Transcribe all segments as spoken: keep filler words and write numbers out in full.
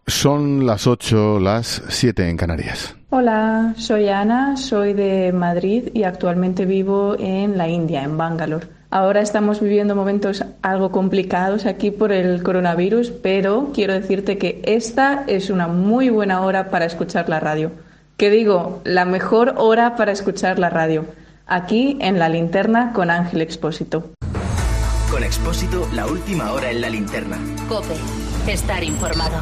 Son las ocho, las siete en Canarias. Hola, soy Ana, soy de Madrid y actualmente vivo en la India, en Bangalore. Ahora estamos viviendo momentos algo complicados aquí por el coronavirus, pero quiero decirte que esta es una muy buena hora para escuchar la radio. ¿Qué digo? La mejor hora para escuchar la radio. Aquí en La Linterna con Ángel Expósito. Con Expósito, la última hora en La Linterna. COPE. Estar informado.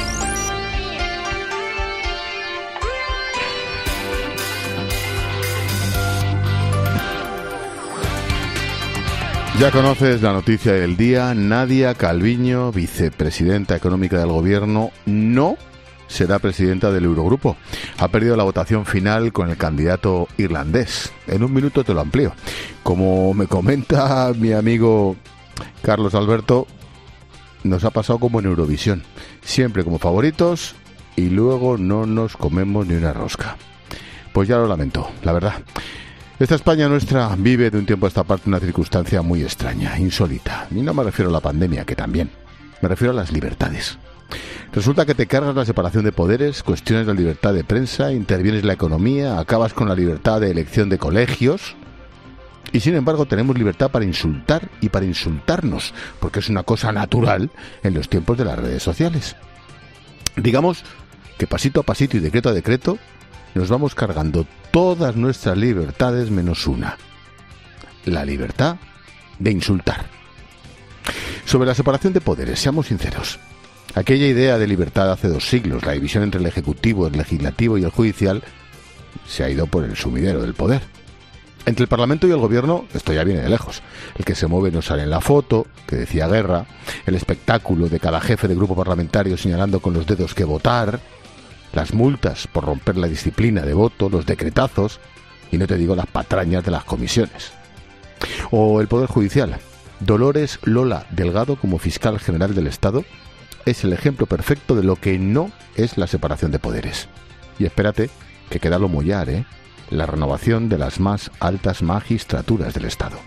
Ya conoces la noticia del día. Nadia Calviño, vicepresidenta económica del gobierno, no será presidenta del Eurogrupo. Ha perdido la votación final con el candidato irlandés. En un minuto te lo amplío. Como me comenta mi amigo Carlos Alberto, nos ha pasado como en Eurovisión. Siempre como favoritos y luego no nos comemos ni una rosca. Pues ya lo lamento, la verdad. Esta España nuestra vive de un tiempo a esta parte una circunstancia muy extraña, insólita. Y no me refiero a la pandemia, que también. Me refiero a las libertades. Resulta que te cargas la separación de poderes, cuestiones la libertad de prensa, intervienes la economía, acabas con la libertad de elección de colegios. Y sin embargo tenemos libertad para insultar y para insultarnos, porque es una cosa natural en los tiempos de las redes sociales. Digamos que pasito a pasito y decreto a decreto nos vamos cargando todas nuestras libertades menos una: la libertad de insultar. Sobre la separación de poderes, seamos sinceros. Aquella idea de libertad de hace dos siglos, la división entre el Ejecutivo, el Legislativo y el Judicial, se ha ido por el sumidero del poder. Entre el Parlamento y el Gobierno, esto ya viene de lejos. El que se mueve no sale en la foto, que decía Guerra, el espectáculo de cada jefe de grupo parlamentario señalando con los dedos que votar, las multas por romper la disciplina de voto, los decretazos, y no te digo las patrañas de las comisiones. O el Poder Judicial. Dolores Lola Delgado, como fiscal general del Estado, es el ejemplo perfecto de lo que no es la separación de poderes. Y espérate, que queda lo mollar, ¿eh? La renovación de las más altas magistraturas del Estado.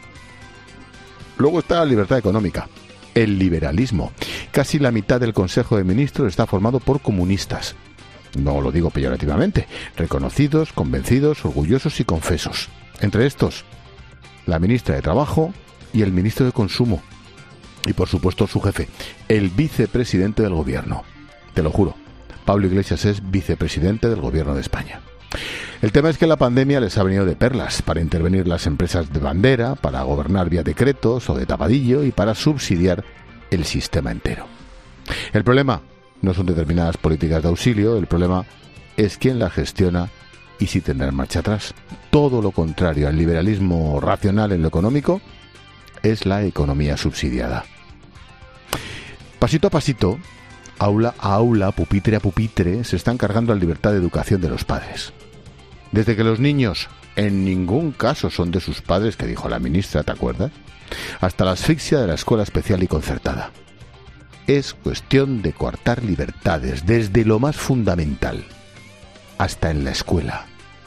Luego está la libertad económica, el liberalismo. Casi la mitad del Consejo de Ministros está formado por comunistas. No lo digo peyorativamente, reconocidos, convencidos, orgullosos y confesos. Entre estos, la ministra de Trabajo y el ministro de Consumo. Y por supuesto su jefe, el vicepresidente del gobierno. Te lo juro, Pablo Iglesias es vicepresidente del gobierno de España. El tema es que la pandemia les ha venido de perlas para intervenir las empresas de bandera, para gobernar vía decretos o de tapadillo y para subsidiar el sistema entero. El problema no son determinadas políticas de auxilio, el problema es quién la gestiona y si tendrá marcha atrás. Todo lo contrario al liberalismo racional en lo económico es la economía subsidiada. Pasito a pasito, aula a aula, pupitre a pupitre, se están cargando la libertad de educación de los padres. Desde que los niños en ningún caso son de sus padres, que dijo la ministra, ¿te acuerdas?, hasta la asfixia de la escuela especial y concertada. Es cuestión de coartar libertades, desde lo más fundamental hasta en la escuela.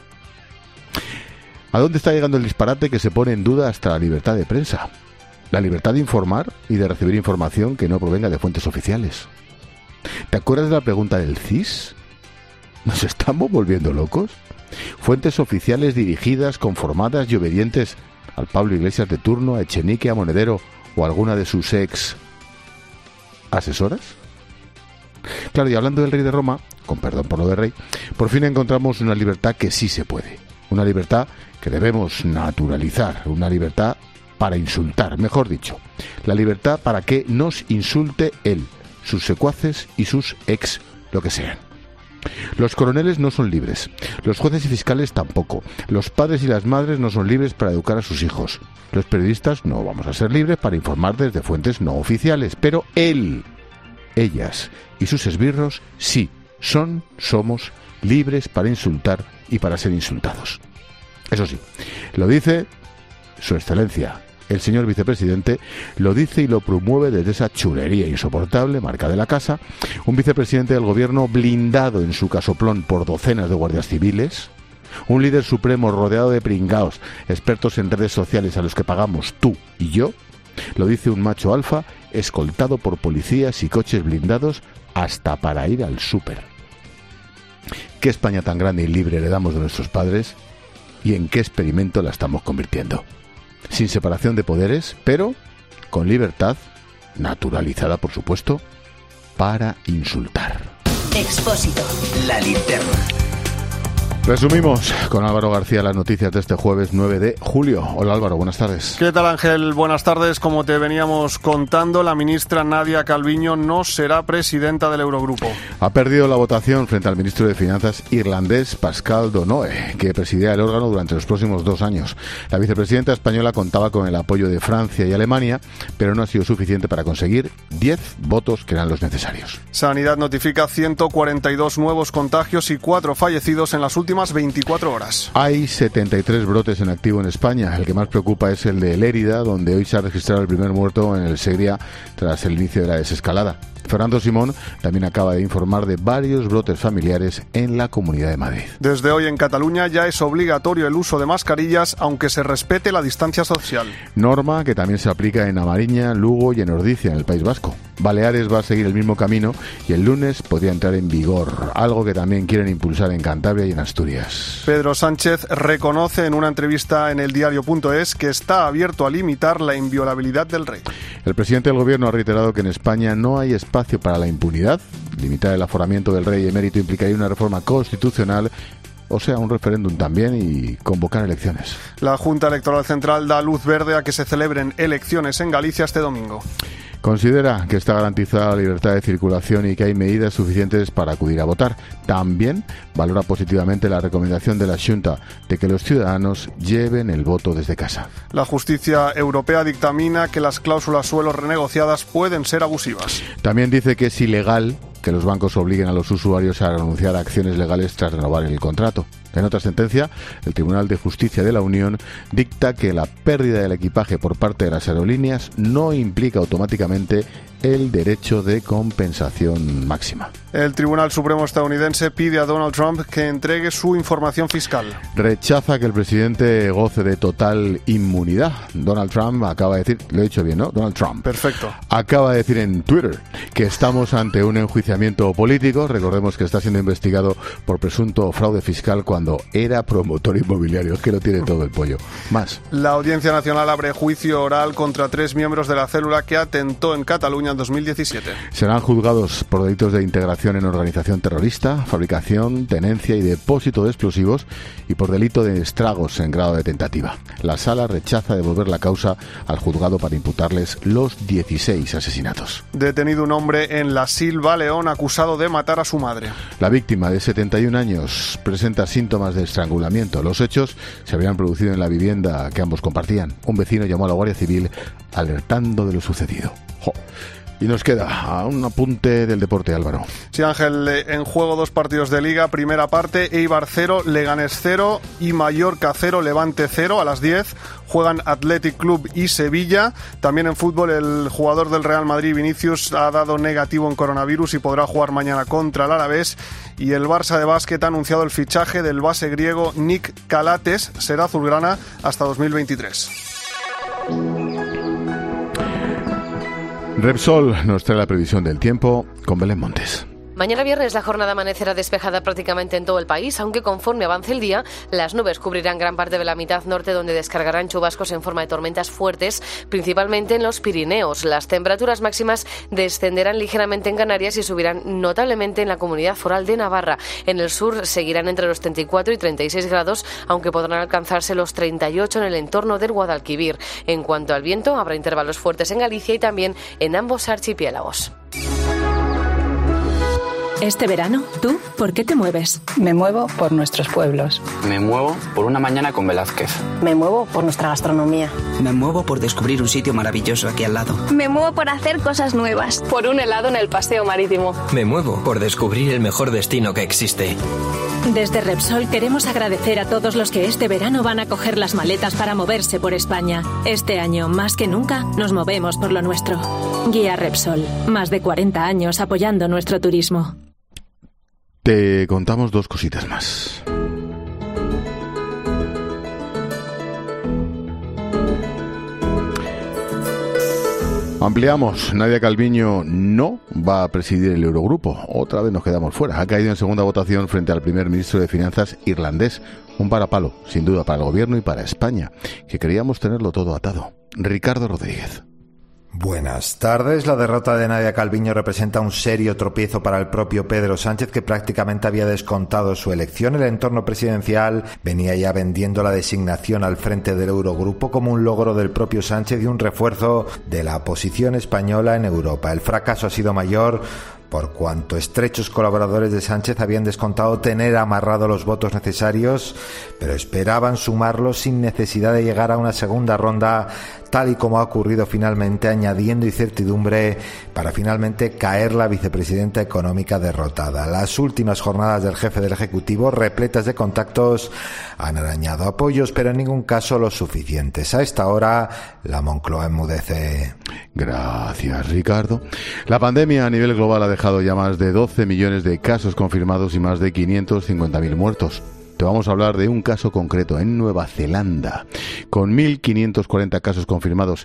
¿A dónde está llegando el disparate que se pone en duda hasta la libertad de prensa? La libertad de informar y de recibir información que no provenga de fuentes oficiales. ¿Te acuerdas de la pregunta del C I S? ¿Nos estamos volviendo locos? Fuentes oficiales dirigidas, conformadas y obedientes al Pablo Iglesias de turno, a Echenique, a Monedero o a alguna de sus ex asesoras. Claro, y hablando del rey de Roma, con perdón por lo de rey, por fin encontramos una libertad que sí se puede. Una libertad que debemos naturalizar, una libertad para insultar, mejor dicho. La libertad para que nos insulte él, sus secuaces y sus ex, lo que sean. Los coroneles no son libres, los jueces y fiscales tampoco, los padres y las madres no son libres para educar a sus hijos, los periodistas no vamos a ser libres para informar desde fuentes no oficiales, pero él, ellas y sus esbirros sí, son, somos libres para insultar y para ser insultados. Eso sí, lo dice su excelencia, el señor vicepresidente, lo dice y lo promueve desde esa chulería insoportable, marca de la casa, un vicepresidente del gobierno blindado en su casoplón por docenas de guardias civiles, un líder supremo rodeado de pringaos, expertos en redes sociales a los que pagamos tú y yo, lo dice un macho alfa escoltado por policías y coches blindados hasta para ir al súper. ¿Qué España tan grande y libre heredamos de nuestros padres y en qué experimento la estamos convirtiendo? Sin separación de poderes, pero con libertad, naturalizada por supuesto, para insultar. Expósito, la linterna. Resumimos con Álvaro García las noticias de este jueves nueve de julio. Hola Álvaro, buenas tardes. ¿Qué tal Ángel? Buenas tardes. Como te veníamos contando, la ministra Nadia Calviño no será presidenta del Eurogrupo. Ha perdido la votación frente al ministro de Finanzas irlandés Pascal Donohoe, que presidía el órgano durante los próximos dos años. La vicepresidenta española contaba con el apoyo de Francia y Alemania, pero no ha sido suficiente para conseguir diez votos que eran los necesarios. Sanidad notifica ciento cuarenta y dos nuevos contagios y cuatro fallecidos en las últimas veinticuatro horas. Hay setenta y tres brotes en activo en España. El que más preocupa es el de Lérida, donde hoy se ha registrado el primer muerto en el Segria tras el inicio de la desescalada. Fernando Simón también acaba de informar de varios brotes familiares en la Comunidad de Madrid. Desde hoy en Cataluña ya es obligatorio el uso de mascarillas, aunque se respete la distancia social. Norma que también se aplica en A Mariña, Lugo y en Ordicia, en el País Vasco. Baleares va a seguir el mismo camino y el lunes podría entrar en vigor, algo que también quieren impulsar en Cantabria y en Asturias. Pedro Sánchez reconoce en una entrevista en el diario punto es que está abierto a limitar la inviolabilidad del rey. El presidente del gobierno ha reiterado que en España no hay espacio para la impunidad. Limitar el aforamiento del rey emérito implicaría una reforma constitucional, o sea, un referéndum también, y convocar elecciones. La Junta Electoral Central da luz verde a que se celebren elecciones en Galicia este domingo. Considera que está garantizada la libertad de circulación y que hay medidas suficientes para acudir a votar. También valora positivamente la recomendación de la Xunta de que los ciudadanos lleven el voto desde casa. La justicia europea dictamina que las cláusulas suelo renegociadas pueden ser abusivas. También dice que es ilegal que los bancos obliguen a los usuarios a renunciar a acciones legales tras renovar el contrato. En otra sentencia, el Tribunal de Justicia de la Unión dicta que la pérdida del equipaje por parte de las aerolíneas no implica automáticamente el derecho de compensación máxima. El Tribunal Supremo estadounidense pide a Donald Trump que entregue su información fiscal. Rechaza que el presidente goce de total inmunidad. Donald Trump acaba de decir, lo he dicho bien, ¿no? Donald Trump. Perfecto. Acaba de decir en Twitter que estamos ante un enjuiciamiento político. Recordemos que está siendo investigado por presunto fraude fiscal cuando era promotor inmobiliario. Es que lo tiene todo el pollo. Más. La Audiencia Nacional abre juicio oral contra tres miembros de la célula que atentó en Cataluña en dos mil diecisiete. Serán juzgados por delitos de integración en organización terrorista, fabricación, tenencia y depósito de explosivos y por delito de estragos en grado de tentativa. La sala rechaza devolver la causa al juzgado para imputarles los dieciséis asesinatos. Detenido un hombre en La Silva, León, acusado de matar a su madre. La víctima, de setenta y un años, presenta síntomas de estrangulamiento. Los hechos se habían producido en la vivienda que ambos compartían. Un vecino llamó a la Guardia Civil alertando de lo sucedido. ¡Jo! Y nos queda un apunte del deporte, Álvaro. Sí, Ángel, en juego dos partidos de Liga. Primera parte, Eibar cero, Leganés cero y Mallorca cero, Levante cero. A las diez juegan Athletic Club y Sevilla. También en fútbol, el jugador del Real Madrid, Vinicius, ha dado negativo en coronavirus y podrá jugar mañana contra el Alavés. Y el Barça de básquet ha anunciado el fichaje del base griego Nick Calates. Será azulgrana hasta dos mil veintitrés. Repsol nos trae la previsión del tiempo con Belén Montes. Mañana viernes la jornada amanecerá despejada prácticamente en todo el país, aunque conforme avance el día, las nubes cubrirán gran parte de la mitad norte, donde descargarán chubascos en forma de tormentas fuertes, principalmente en los Pirineos. Las temperaturas máximas descenderán ligeramente en Canarias y subirán notablemente en la Comunidad Foral de Navarra. En el sur seguirán entre los treinta y cuatro y treinta y seis grados, aunque podrán alcanzarse los treinta y ocho en el entorno del Guadalquivir. En cuanto al viento, habrá intervalos fuertes en Galicia y también en ambos archipiélagos. Este verano, ¿tú por qué te mueves? Me muevo por nuestros pueblos. Me muevo por una mañana con Velázquez. Me muevo por nuestra gastronomía. Me muevo por descubrir un sitio maravilloso aquí al lado. Me muevo por hacer cosas nuevas. Por un helado en el paseo marítimo. Me muevo por descubrir el mejor destino que existe. Desde Repsol queremos agradecer a todos los que este verano van a coger las maletas para moverse por España. Este año, más que nunca, nos movemos por lo nuestro. Guía Repsol. Más de cuarenta años apoyando nuestro turismo. Te contamos dos cositas más. Ampliamos. Nadia Calviño no va a presidir el Eurogrupo. Otra vez nos quedamos fuera. Ha caído en segunda votación frente al primer ministro de Finanzas irlandés. Un parapalo, sin duda, para el gobierno y para España, que queríamos tenerlo todo atado. Ricardo Rodríguez. Buenas tardes. La derrota de Nadia Calviño representa un serio tropiezo para el propio Pedro Sánchez, que prácticamente había descontado su elección. El entorno presidencial venía ya vendiendo la designación al frente del Eurogrupo como un logro del propio Sánchez y un refuerzo de la posición española en Europa. El fracaso ha sido mayor por cuanto estrechos colaboradores de Sánchez habían descontado tener amarrado los votos necesarios, pero esperaban sumarlos sin necesidad de llegar a una segunda ronda, tal y como ha ocurrido finalmente, añadiendo incertidumbre para finalmente caer la vicepresidenta económica derrotada. Las últimas jornadas del jefe del Ejecutivo, repletas de contactos, han arañado apoyos, pero en ningún caso los suficientes. A esta hora, la Moncloa enmudece. Gracias, Ricardo. La pandemia a nivel global ha dejado ya más de doce millones de casos confirmados y más de quinientos cincuenta mil muertos. Te vamos a hablar de un caso concreto en Nueva Zelanda, con mil quinientos cuarenta casos confirmados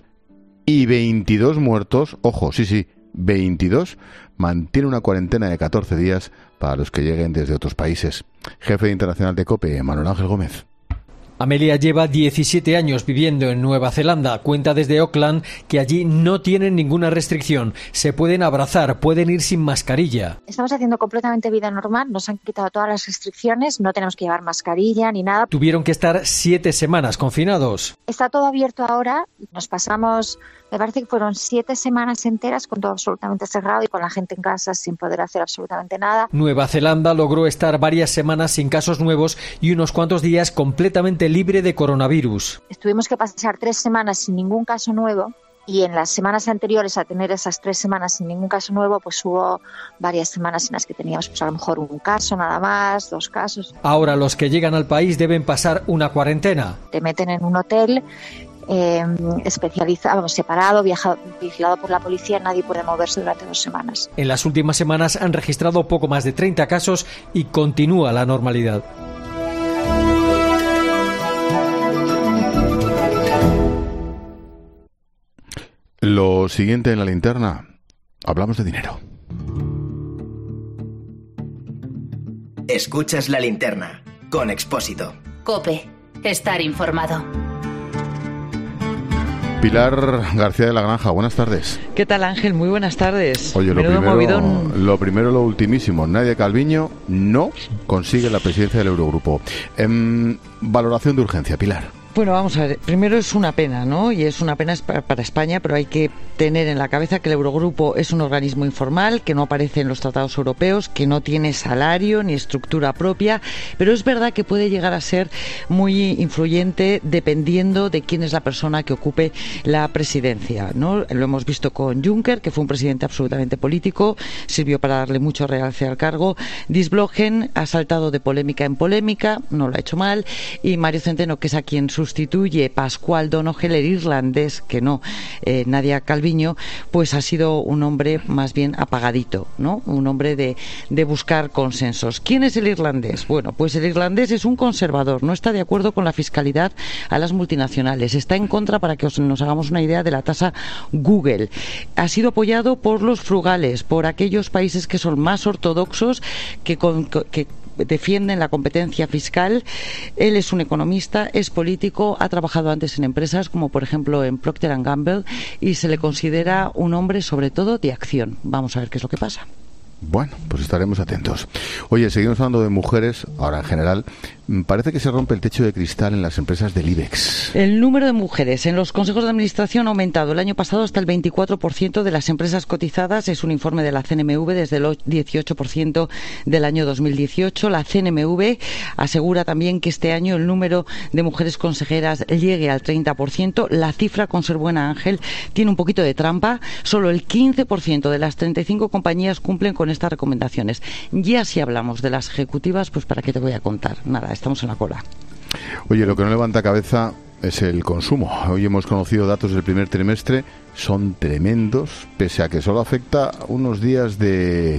y veintidós muertos. Ojo, sí, sí, veintidós. Mantiene una cuarentena de catorce días para los que lleguen desde otros países. Jefe internacional de COPE, Manuel Ángel Gómez. Amelia lleva diecisiete años viviendo en Nueva Zelanda. Cuenta desde Auckland que allí no tienen ninguna restricción. Se pueden abrazar, pueden ir sin mascarilla. Estamos haciendo completamente vida normal. Nos han quitado todas las restricciones. No tenemos que llevar mascarilla ni nada. Tuvieron que estar siete semanas confinados. Está todo abierto ahora. Nos pasamos, me parece que fueron siete semanas enteras con todo absolutamente cerrado y con la gente en casa sin poder hacer absolutamente nada. Nueva Zelanda logró estar varias semanas sin casos nuevos y unos cuantos días completamente libre de coronavirus. Tuvimos que pasar tres semanas sin ningún caso nuevo y en las semanas anteriores a tener esas tres semanas sin ningún caso nuevo, pues hubo varias semanas en las que teníamos pues a lo mejor un caso nada más, dos casos. Ahora los que llegan al país deben pasar una cuarentena. Te meten en un hotel eh, especializado, vamos, separado, viajado, vigilado por la policía, nadie puede moverse durante dos semanas. En las últimas semanas han registrado poco más de treinta casos y continúa la normalidad. Lo siguiente en la linterna, hablamos de dinero. Escuchas la linterna con Expósito. COPE, estar informado. Pilar García de la Granja, buenas tardes. ¿Qué tal, Ángel? Muy buenas tardes. Oye, lo primero, lo primero, lo ultimísimo. Nadia Calviño no consigue la presidencia del Eurogrupo. Eh, valoración de urgencia, Pilar. Bueno, vamos a ver. Primero es una pena, ¿no? Y es una pena para España, pero hay que tener en la cabeza que el Eurogrupo es un organismo informal, que no aparece en los tratados europeos, que no tiene salario ni estructura propia, pero es verdad que puede llegar a ser muy influyente dependiendo de quién es la persona que ocupe la presidencia, ¿no? Lo hemos visto con Juncker, que fue un presidente absolutamente político, sirvió para darle mucho realce al cargo. Diesblogen ha saltado de polémica en polémica, no lo ha hecho mal, y Mario Centeno, que es a quien sustituye Pascual Donoghue, el irlandés, que no, eh, Nadia Calviño, pues ha sido un hombre más bien apagadito, ¿no? Un hombre de, de buscar consensos. ¿Quién es el irlandés? Bueno, pues el irlandés es un conservador, no está de acuerdo con la fiscalidad a las multinacionales, está en contra, para que os, nos hagamos una idea, de la tasa Google. Ha sido apoyado por los frugales, por aquellos países que son más ortodoxos, que, con, que defienden la competencia fiscal. Él es un economista, es político, ha trabajado antes en empresas como por ejemplo en Procter and Gamble y se le considera un hombre sobre todo de acción. Vamos a ver qué es lo que pasa. Bueno, pues estaremos atentos. Oye, seguimos hablando de mujeres, ahora en general. Parece que se rompe el techo de cristal en las empresas del IBEX. El número de mujeres en los consejos de administración ha aumentado el año pasado hasta el veinticuatro por ciento de las empresas cotizadas. Es un informe de la C N M V desde el dieciocho por ciento del año dos mil dieciocho. La C N M V asegura también que este año el número de mujeres consejeras llegue al treinta por ciento. La cifra, con ser buena, Ángel, tiene un poquito de trampa. Solo el quince por ciento de las treinta y cinco compañías cumplen con estas recomendaciones. Ya si hablamos de las ejecutivas, pues para qué te voy a contar. Nada, estamos en la cola. Oye, lo que no levanta cabeza es el consumo. Hoy hemos conocido datos del primer trimestre, son tremendos, pese a que solo afecta unos días de,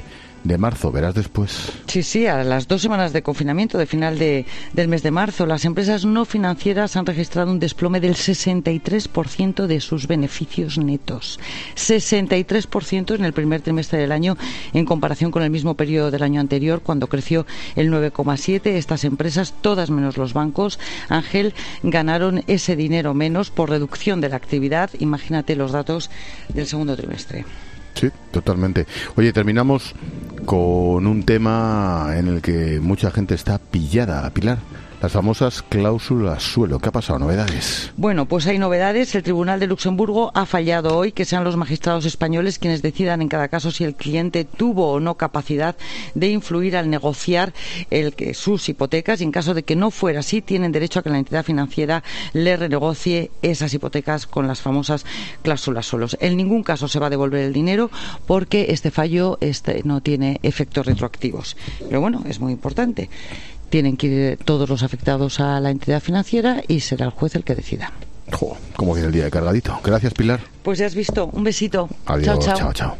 de marzo. Verás después. Sí, sí, a las dos semanas de confinamiento de final de, del mes de marzo, las empresas no financieras han registrado un desplome del sesenta y tres por ciento de sus beneficios netos. sesenta y tres por ciento en el primer trimestre del año en comparación con el mismo periodo del año anterior, cuando creció el nueve coma siete por ciento. Estas empresas, todas menos los bancos, Ángel, ganaron ese dinero menos por reducción de la actividad. Imagínate los datos del segundo trimestre. Sí, totalmente. Oye, terminamos con un tema en el que mucha gente está pillada, Pilar. Las famosas cláusulas suelo. ¿Qué ha pasado? ¿Novedades? Bueno, pues hay novedades. El Tribunal de Luxemburgo ha fallado hoy que sean los magistrados españoles quienes decidan en cada caso si el cliente tuvo o no capacidad de influir al negociar el que sus hipotecas, y en caso de que no fuera así, tienen derecho a que la entidad financiera le renegocie esas hipotecas con las famosas cláusulas suelos. En ningún caso se va a devolver el dinero porque este fallo este, no tiene efectos retroactivos. Pero bueno, es muy importante. Tienen que ir todos los afectados a la entidad financiera y será el juez el que decida. Jo, ¿cómo viene el día de cargadito? Gracias, Pilar. Pues ya has visto. Un besito. Adiós. Chao, chao. Chao, chao.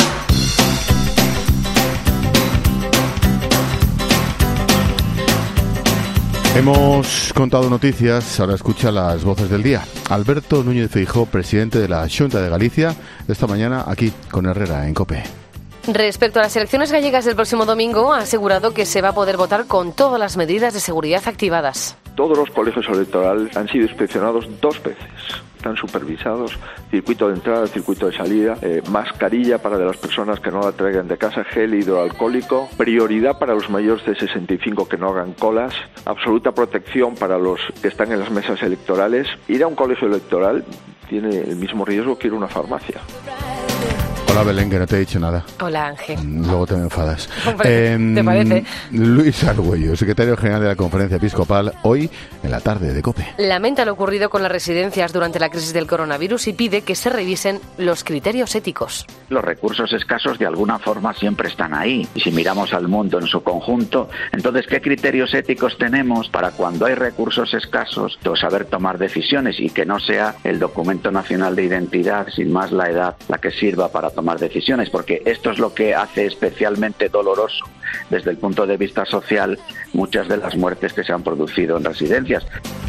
Hemos contado noticias, ahora escucha las voces del día. Alberto Núñez Feijóo, presidente de la Xunta de Galicia, esta mañana aquí con Herrera en COPE. Respecto a las elecciones gallegas del próximo domingo, ha asegurado que se va a poder votar con todas las medidas de seguridad activadas. Todos los colegios electorales han sido inspeccionados dos veces. Están supervisados, circuito de entrada, circuito de salida, eh, mascarilla para de las personas que no la traigan de casa, gel hidroalcohólico, prioridad para los mayores de sesenta y cinco que no hagan colas, absoluta protección para los que están en las mesas electorales. Ir a un colegio electoral tiene el mismo riesgo que ir a una farmacia. Hola, Belén, que no te he dicho nada. Hola, Ángel. Luego te me enfadas. Hombre, eh, ¿te parece? Luis Argüello, secretario general de la Conferencia Episcopal, hoy en la tarde de COPE. Lamenta lo ocurrido con las residencias durante la crisis del coronavirus y pide que se revisen los criterios éticos. Los recursos escasos de alguna forma siempre están ahí. Y si miramos al mundo en su conjunto, entonces, ¿qué criterios éticos tenemos para cuando hay recursos escasos, pues saber tomar decisiones y que no sea el documento nacional de identidad, sin más la edad, la que sirva para tomar tomar decisiones? Porque esto es lo que hace especialmente doloroso desde el punto de vista social muchas de las muertes que se han producido en residencias.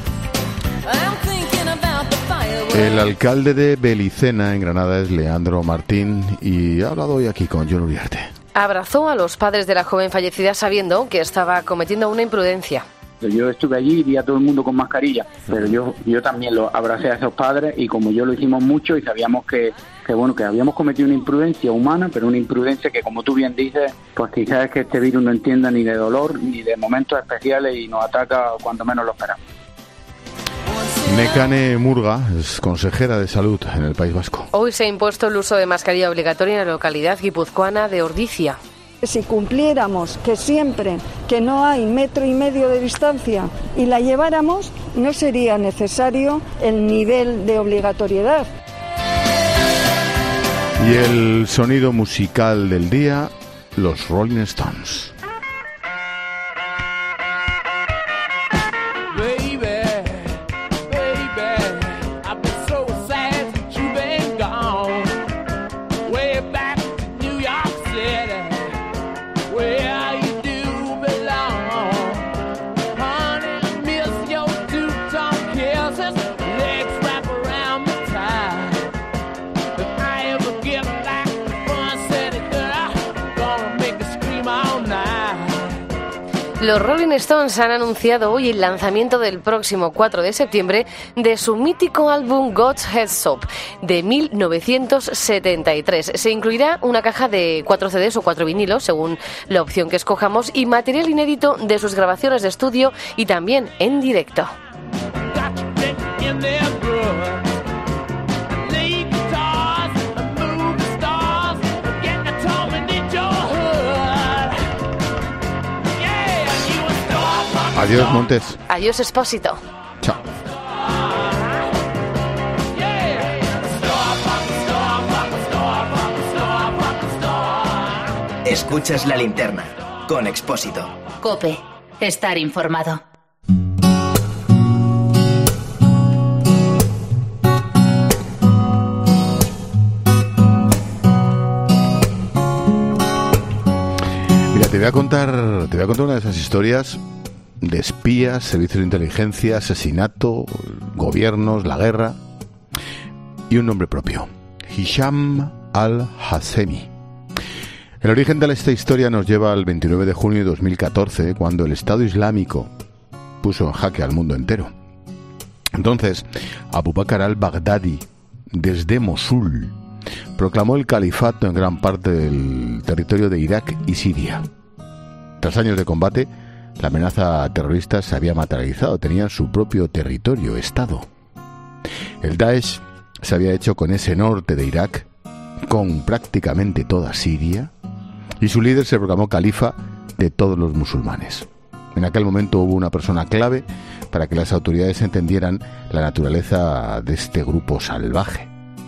El alcalde de Belicena, en Granada, es Leandro Martín, y ha hablado hoy aquí con John Uriarte. Abrazó a los padres de la joven fallecida sabiendo que estaba cometiendo una imprudencia. Yo estuve allí y vi a todo el mundo con mascarilla, pero yo yo también lo abracé a esos padres, y como yo lo hicimos mucho y sabíamos que, que bueno que habíamos cometido una imprudencia humana, pero una imprudencia que, como tú bien dices, pues quizás es que este virus no entienda ni de dolor ni de momentos especiales y nos ataca cuando menos lo esperamos. Nekane Murga es consejera de Salud en el País Vasco. Hoy se ha impuesto el uso de mascarilla obligatoria en la localidad guipuzcoana de Ordizia. Si cumpliéramos que siempre que no hay metro y medio de distancia y la lleváramos, no sería necesario el nivel de obligatoriedad. Y el sonido musical del día, los Rolling Stones. Los Rolling Stones han anunciado hoy el lanzamiento del próximo cuatro de septiembre de su mítico álbum God's Heads Up de mil novecientos setenta y tres. Se incluirá una caja de cuatro C Ds o cuatro vinilos, según la opción que escojamos, y material inédito de sus grabaciones de estudio y también en directo. Adiós, Montes. Adiós, Expósito. Chao. Escuchas La Linterna con Expósito. COPE. Estar informado. Te voy a contar, te voy a contar una de esas historias de espías, servicios de inteligencia, asesinato, gobiernos, la guerra y un nombre propio, Hisham al-Hashemi. El origen de esta historia nos lleva al veintinueve de junio de dos mil catorce, cuando el Estado Islámico puso en jaque al mundo entero. Entonces, Abu Bakr al-Baghdadi, desde Mosul, proclamó el califato en gran parte del territorio de Irak y Siria. Tras años de combate, la amenaza terrorista se había materializado, tenían su propio territorio, Estado. El Daesh se había hecho con ese norte de Irak, con prácticamente toda Siria, y su líder se proclamó califa de todos los musulmanes. En aquel momento hubo una persona clave para que las autoridades entendieran la naturaleza de este grupo salvaje.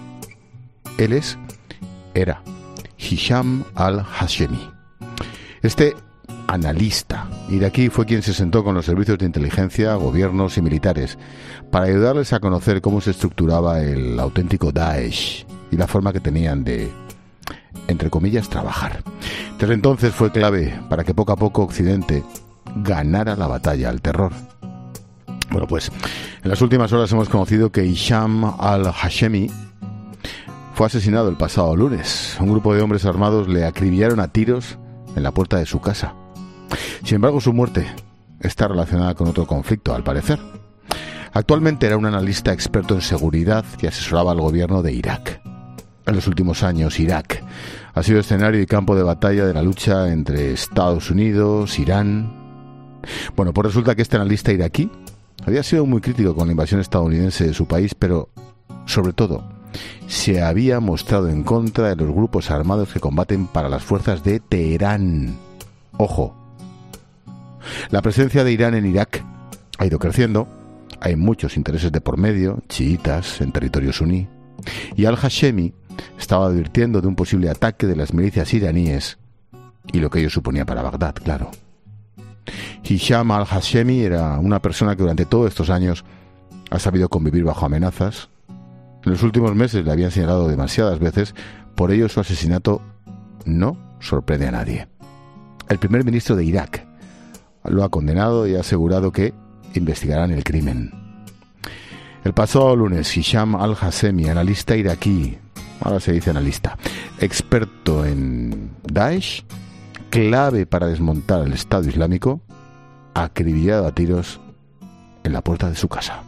Él es, era, Hisham al-Hashemi. Este analista iraquí fue quien se sentó con los servicios de inteligencia, gobiernos y militares para ayudarles a conocer cómo se estructuraba el auténtico Daesh y la forma que tenían de, entre comillas, trabajar. Desde entonces fue clave para que poco a poco Occidente ganara la batalla al terror. Bueno, pues en las últimas horas hemos conocido que Hisham al-Hashemi fue asesinado el pasado lunes. Un grupo de hombres armados le acribillaron a tiros en la puerta de su casa. Sin embargo, su muerte está relacionada con otro conflicto, al parecer. Actualmente era un analista experto en seguridad que asesoraba al gobierno de Irak. En los últimos años, Irak ha sido escenario y campo de batalla de la lucha entre Estados Unidos, Irán. Bueno, pues resulta que este analista iraquí había sido muy crítico con la invasión estadounidense de su país, pero, sobre todo, se había mostrado en contra de los grupos armados que combaten para las fuerzas de Teherán. Ojo, la presencia de Irán en Irak ha ido creciendo, hay muchos intereses de por medio, chiitas en territorio suní, y al-Hashemi estaba advirtiendo de un posible ataque de las milicias iraníes y lo que ello suponía para Bagdad, claro. Hisham al-Hashemi era una persona que durante todos estos años ha sabido convivir bajo amenazas. En los últimos meses le habían señalado demasiadas veces, por ello su asesinato no sorprende a nadie. El primer ministro de Irak lo ha condenado y ha asegurado que investigarán el crimen. El pasado lunes, Hisham al-Hashemi, analista iraquí, ahora se dice analista, experto en Daesh, clave para desmontar el Estado Islámico, acribillado a tiros en la puerta de su casa.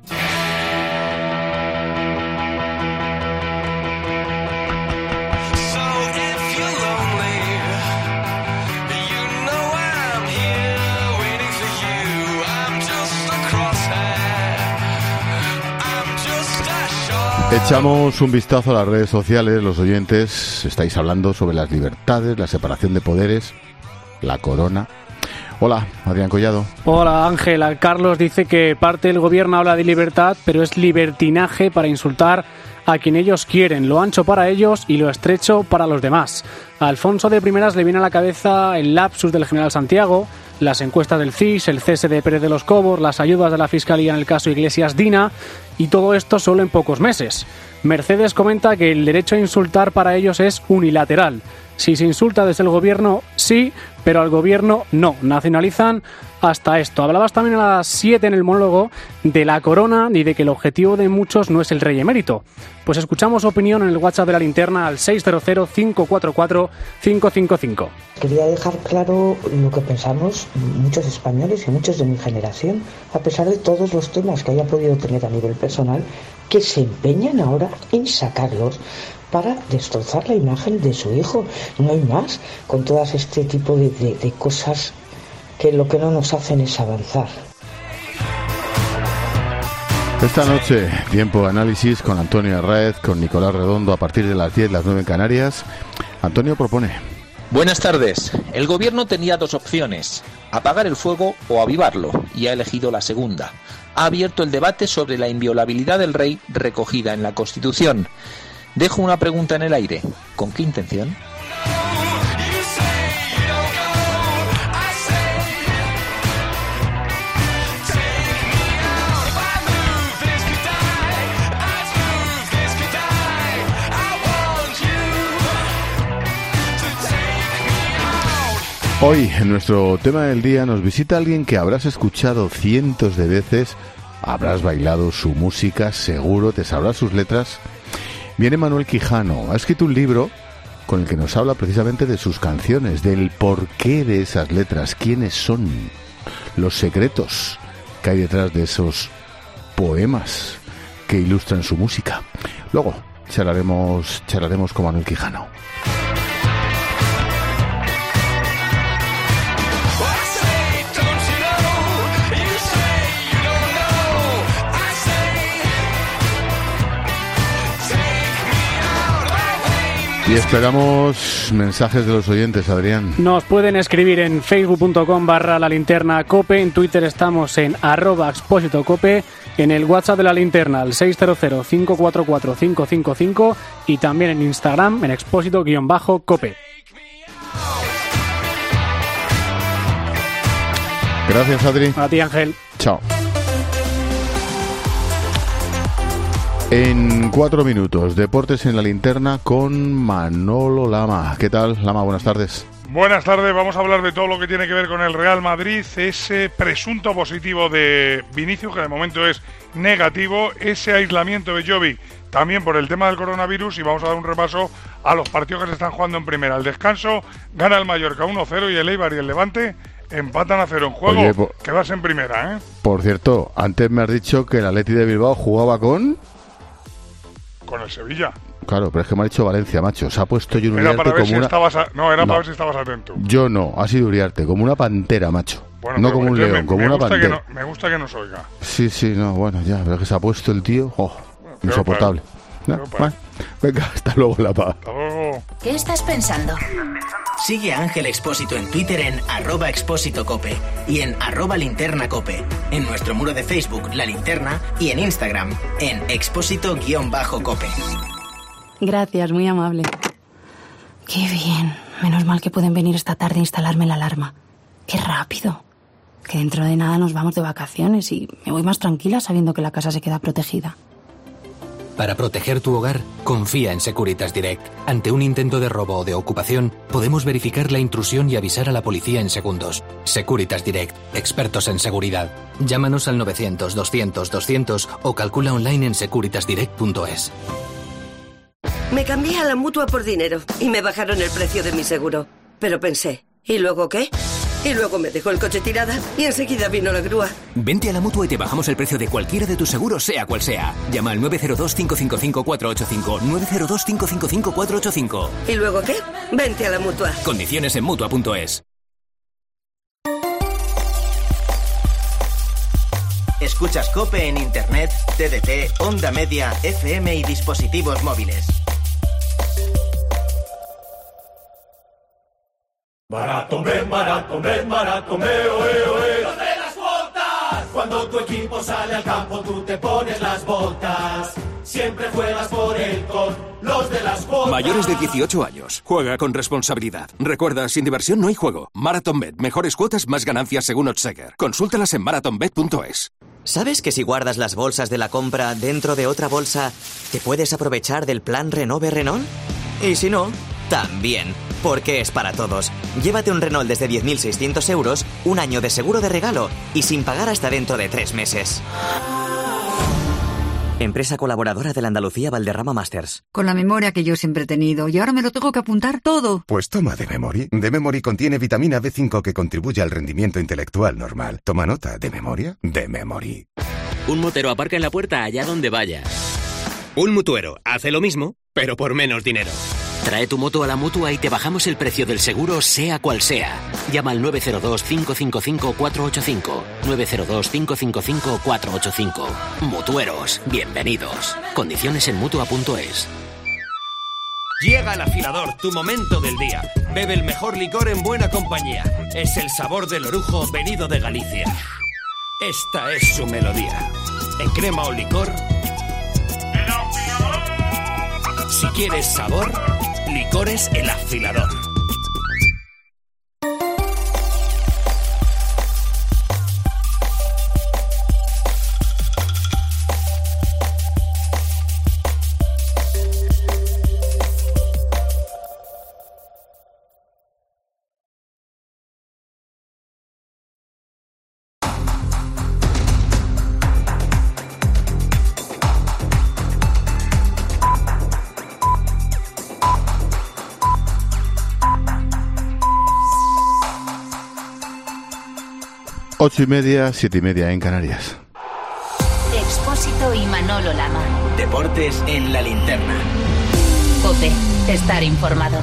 Echamos un vistazo a las redes sociales, los oyentes estáis hablando sobre las libertades, la separación de poderes, la corona. Hola, Adrián Collado. Hola, Ángel. Carlos dice que parte del gobierno habla de libertad, pero es libertinaje para insultar a quien ellos quieren, lo ancho para ellos y lo estrecho para los demás. A Alfonso de primeras le viene a la cabeza el lapsus del general Santiago, las encuestas del C I S, el cese de Pérez de los Cobos, las ayudas de la Fiscalía en el caso Iglesias Dina, y todo esto solo en pocos meses. Mercedes comenta que el derecho a insultar para ellos es unilateral. Si se insulta desde el gobierno, sí, pero al gobierno no. Nacionalizan hasta esto. Hablabas también a las siete en el monólogo de la corona y de que el objetivo de muchos no es el rey emérito. Pues escuchamos opinión en el WhatsApp de la linterna al seis cero cero, cinco cuatro cuatro, cinco cinco cinco. Quería dejar claro lo que pensamos muchos españoles y muchos de mi generación, a pesar de todos los temas que haya podido tener a nivel personal, que se empeñan ahora en sacarlos para destrozar la imagen de su hijo. No hay más con todas este tipo de, de, de cosas que lo que no nos hacen es avanzar. Esta noche, tiempo de análisis con Antonio Arraez, con Nicolás Redondo a partir de las diez, las nueve en Canarias. Antonio propone. Buenas tardes. El gobierno tenía dos opciones, apagar el fuego o avivarlo, y ha elegido la segunda. Ha abierto el debate sobre la inviolabilidad del rey recogida en la Constitución. Dejo una pregunta en el aire. ¿Con qué intención? Hoy, en nuestro tema del día, nos visita alguien que habrás escuchado cientos de veces, habrás bailado su música, seguro, te sabrás sus letras. Viene Manuel Quijano, ha escrito un libro con el que nos habla precisamente de sus canciones, del porqué de esas letras, quiénes son, los secretos que hay detrás de esos poemas que ilustran su música. Luego charlaremos, charlaremos con Manuel Quijano. Y esperamos mensajes de los oyentes, Adrián. Nos pueden escribir en facebook.com barra la linterna cope, en Twitter estamos en arroba expósito cope, en el WhatsApp de la linterna al seis cero cero, cinco cuatro cuatro, cinco cinco cinco y también en Instagram en expósito-cope. Gracias, Adri. A ti, Ángel. Chao. En cuatro minutos, Deportes en la Linterna con Manolo Lama. ¿Qué tal, Lama? Buenas tardes. Buenas tardes, vamos a hablar de todo lo que tiene que ver con el Real Madrid, ese presunto positivo de Vinicius, que de momento es negativo, ese aislamiento de Jovic también por el tema del coronavirus, y vamos a dar un repaso a los partidos que se están jugando en primera. Al descanso gana el Mallorca uno cero y el Eibar y el Levante empatan a cero en juego. Oye, por... que vas en primera, ¿eh? Por cierto, antes me has dicho que el Atleti de Bilbao jugaba con... con el Sevilla. Claro, pero es que me ha dicho Valencia, macho. Se ha puesto yo un Era para ver como si una... estabas a... No, era no. para ver si estabas atento. Yo no, ha sido Uriarte, como una pantera, macho. Bueno, no como un león, me, como me una gusta pantera. Que no, me gusta que nos oiga. Sí, sí, no, bueno, ya, pero que se ha puesto el tío, oh, bueno, insoportable. No, bueno, venga, hasta luego, Lapa. Hasta luego. ¿Qué estás pensando? Sigue a Ángel Expósito en Twitter en arroba expósito cope y en arroba linterna cope, en nuestro muro de Facebook La Linterna y en Instagram en expósito-cope. Gracias, muy amable. Qué bien. Menos mal que pueden venir esta tarde a instalarme la alarma. Qué rápido. Que dentro de nada nos vamos de vacaciones y me voy más tranquila sabiendo que la casa se queda protegida. Para proteger tu hogar, confía en Securitas Direct. Ante un intento de robo o de ocupación, podemos verificar la intrusión y avisar a la policía en segundos. Securitas Direct, expertos en seguridad. Llámanos al novecientos, doscientos, doscientos o calcula online en securitas direct punto es. Me cambié a la Mutua por dinero y me bajaron el precio de mi seguro. Pero pensé, ¿y luego qué? Y luego me dejó el coche tirada y enseguida vino la grúa. Vente a la Mutua y te bajamos el precio de cualquiera de tus seguros, sea cual sea. Llama al nueve cero dos, cinco cinco cinco, cuatro ocho cinco, nueve cero dos, cinco cinco cinco, cuatro ocho cinco. ¿Y luego qué? Vente a la Mutua. Condiciones en Mutua punto es. Escuchas COPE en Internet, T D T, Onda Media, F M y dispositivos móviles. Maratomed, Maratomed, Maratomed, oe, oe. ¡Los de las botas! Cuando tu equipo sale al campo, tú te pones las botas. Siempre juegas por él con los de las botas. Mayores de dieciocho años. Juega con responsabilidad. Recuerda, sin diversión no hay juego. MarathonBet. Mejores cuotas, más ganancias según Oddsheger. Consúltalas en marathon bet punto es. ¿Sabes que si guardas las bolsas de la compra dentro de otra bolsa, te puedes aprovechar del plan Renove Renault? Y si no, también, porque es para todos. Llévate un Renault desde diez mil seiscientos euros, un año de seguro de regalo y sin pagar hasta dentro de tres meses. Empresa colaboradora de la Andalucía Valderrama Masters. Con la memoria que yo siempre he tenido y ahora me lo tengo que apuntar todo. Pues toma The Memory. The Memory contiene vitamina B cinco que contribuye al rendimiento intelectual normal. Toma nota. ¿De memoria? The Memory. Un motero aparca en la puerta allá donde vaya. Un mutuero hace lo mismo, pero por menos dinero. Trae tu moto a la Mutua y te bajamos el precio del seguro sea cual sea. Llama al nueve cero dos, cinco cinco cinco, cuatro ocho cinco. nueve cero dos, cinco cinco cinco, cuatro ocho cinco. Mutueros, bienvenidos. Condiciones en Mutua punto es. Llega el afilador, tu momento del día. Bebe el mejor licor en buena compañía. Es el sabor del orujo venido de Galicia. Esta es su melodía. En crema o licor. Si quieres sabor, Licores El Afilador. Ocho y media, siete y media en Canarias. Expósito y Manolo Lama. Deportes en la linterna. COPE. Estar informado.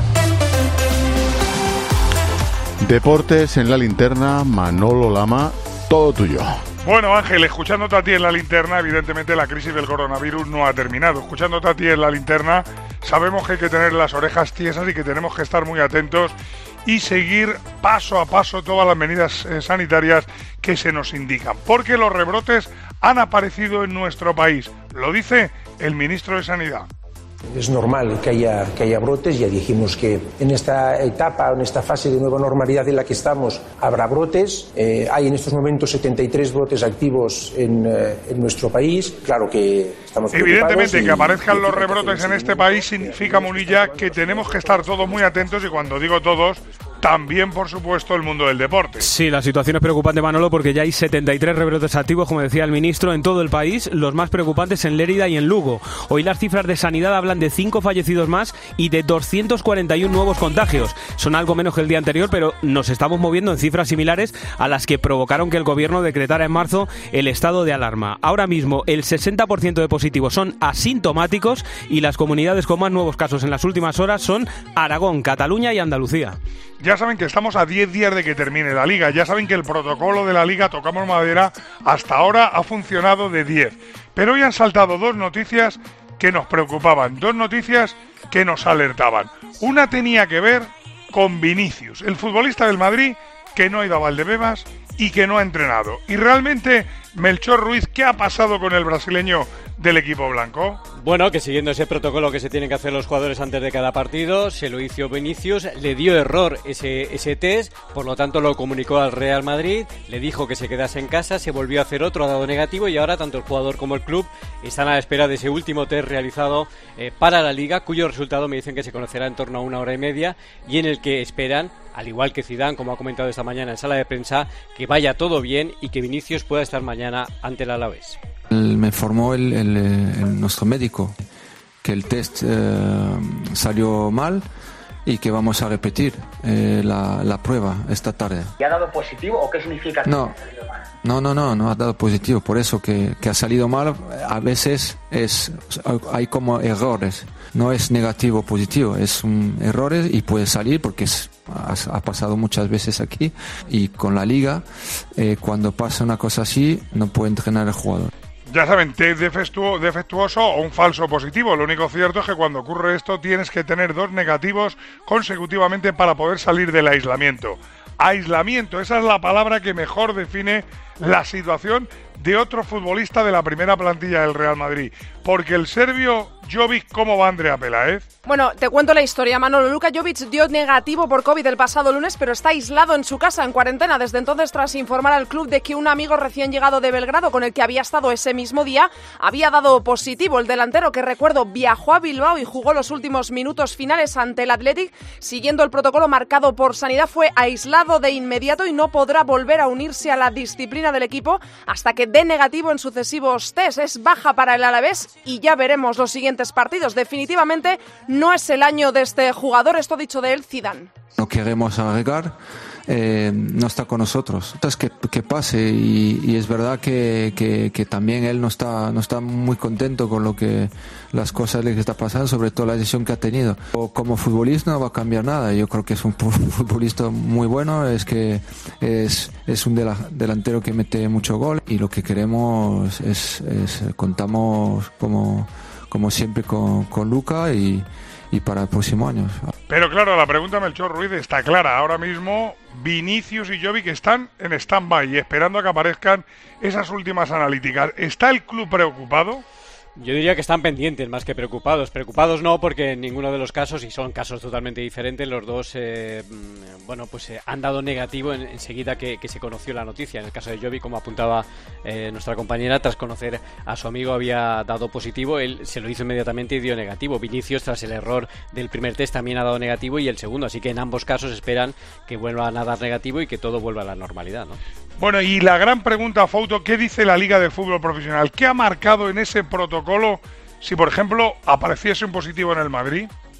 Deportes en la linterna, Manolo Lama, todo tuyo. Bueno, Ángel, escuchándote a ti en la linterna, evidentemente la crisis del coronavirus no ha terminado. Escuchándote a ti en la linterna, sabemos que hay que tener las orejas tiesas y que tenemos que estar muy atentos y seguir paso a paso todas las medidas eh, sanitarias que se nos indican. Porque los rebrotes han aparecido en nuestro país. Lo dice el ministro de Sanidad. Es normal que haya, que haya brotes, ya dijimos que en esta etapa, en esta fase de nueva normalidad en la que estamos, habrá brotes. Eh, hay en estos momentos setenta y tres brotes activos en, eh, en nuestro país. Claro que estamos preocupados. Evidentemente, y, que aparezcan y los rebrotes en este país significa, Munilla, que tenemos que estar todos muy atentos, y cuando digo todos, también, por supuesto, el mundo del deporte. Sí, la situación es preocupante, Manolo, porque ya hay setenta y tres rebrotes activos, como decía el ministro, en todo el país, los más preocupantes en Lérida y en Lugo. Hoy las cifras de sanidad hablan de cinco fallecidos más y de doscientos cuarenta y uno nuevos contagios. Son algo menos que el día anterior, pero nos estamos moviendo en cifras similares a las que provocaron que el gobierno decretara en marzo el estado de alarma. Ahora mismo, el sesenta por ciento de positivos son asintomáticos y las comunidades con más nuevos casos en las últimas horas son Aragón, Cataluña y Andalucía. Ya saben que estamos a diez días de que termine la Liga. Ya saben que el protocolo de la Liga, tocamos madera, hasta ahora ha funcionado de diez. Pero hoy han saltado dos noticias que nos preocupaban, dos noticias que nos alertaban. Una tenía que ver con Vinicius, el futbolista del Madrid que no ha ido a Valdebebas y que no ha entrenado. Y realmente, Melchor Ruiz, ¿qué ha pasado con el brasileño del equipo blanco? Bueno, que siguiendo ese protocolo que se tienen que hacer los jugadores antes de cada partido, se lo hizo Vinicius, le dio error ese, ese test, por lo tanto lo comunicó al Real Madrid, le dijo que se quedase en casa, se volvió a hacer otro, ha dado negativo, y ahora tanto el jugador como el club están a la espera de ese último test realizado eh, para la Liga, cuyo resultado me dicen que se conocerá en torno a una hora y media, y en el que esperan, al igual que Zidane, como ha comentado esta mañana en sala de prensa, que vaya todo bien y que Vinicius pueda estar mañana ante el Alavés. Me informó el, el, el, nuestro médico que el test eh, salió mal y que vamos a repetir eh, la, la prueba esta tarde. ¿Y ha dado positivo o qué significa que no, ha salido mal? No, no, no, no ha dado positivo, por eso que, que ha salido mal. A veces es hay como errores, no es negativo o positivo, es un errores y puede salir porque es, ha, ha pasado muchas veces aquí, y con la Liga eh, cuando pasa una cosa así no puede entrenar el jugador. Ya saben, test defectuo, defectuoso o un falso positivo. Lo único cierto es que cuando ocurre esto tienes que tener dos negativos consecutivamente para poder salir del aislamiento. Aislamiento, esa es la palabra que mejor define la situación de otro futbolista de la primera plantilla del Real Madrid. Porque el serbio Jovic, ¿cómo va Andrea Peláez? Bueno, te cuento la historia, Manolo. Luka Jovic dio negativo por COVID el pasado lunes, pero está aislado en su casa, en cuarentena, desde entonces, tras informar al club de que un amigo recién llegado de Belgrado, con el que había estado ese mismo día, había dado positivo. El delantero, que recuerdo, viajó a Bilbao y jugó los últimos minutos finales ante el Athletic, siguiendo el protocolo marcado por Sanidad, fue aislado de inmediato y no podrá volver a unirse a la disciplina del equipo hasta que dé negativo en sucesivos test. Es baja para el Alavés y ya veremos los siguientes partidos. Definitivamente no es el año de este jugador, esto dicho de él Zidane. No queremos arriesgar, eh, no está con nosotros. Entonces que, que pase, y, y es verdad que, que, que también él no está, no está muy contento con lo que las cosas que está pasando, sobre todo la decisión que ha tenido. O como futbolista no va a cambiar nada. Yo creo que es un futbolista muy bueno, es que es, es un delantero que mete mucho gol, y lo que queremos es, es contamos como, como siempre con, con Luka y y para el próximo año. Pero claro, la pregunta, Melchor Ruiz, está clara. Ahora mismo Vinicius y Jovic están en stand-by, esperando a que aparezcan esas últimas analíticas. ¿Está el club preocupado? Yo diría que están pendientes más que preocupados. Preocupados no, porque en ninguno de los casos, y son casos totalmente diferentes, los dos eh, bueno, pues eh, han dado negativo en, enseguida que, que se conoció la noticia. En el caso de Jovic, como apuntaba eh, nuestra compañera, tras conocer a su amigo había dado positivo, él se lo hizo inmediatamente y dio negativo. Vinicius, tras el error del primer test, también ha dado negativo, y el segundo, así que en ambos casos esperan que vuelvan a dar negativo y que todo vuelva a la normalidad, ¿no? Bueno, y la gran pregunta, Fouto, ¿qué dice la Liga de Fútbol Profesional? ¿Qué ha marcado en ese protocolo si, por ejemplo, apareciese un positivo en el Madrid?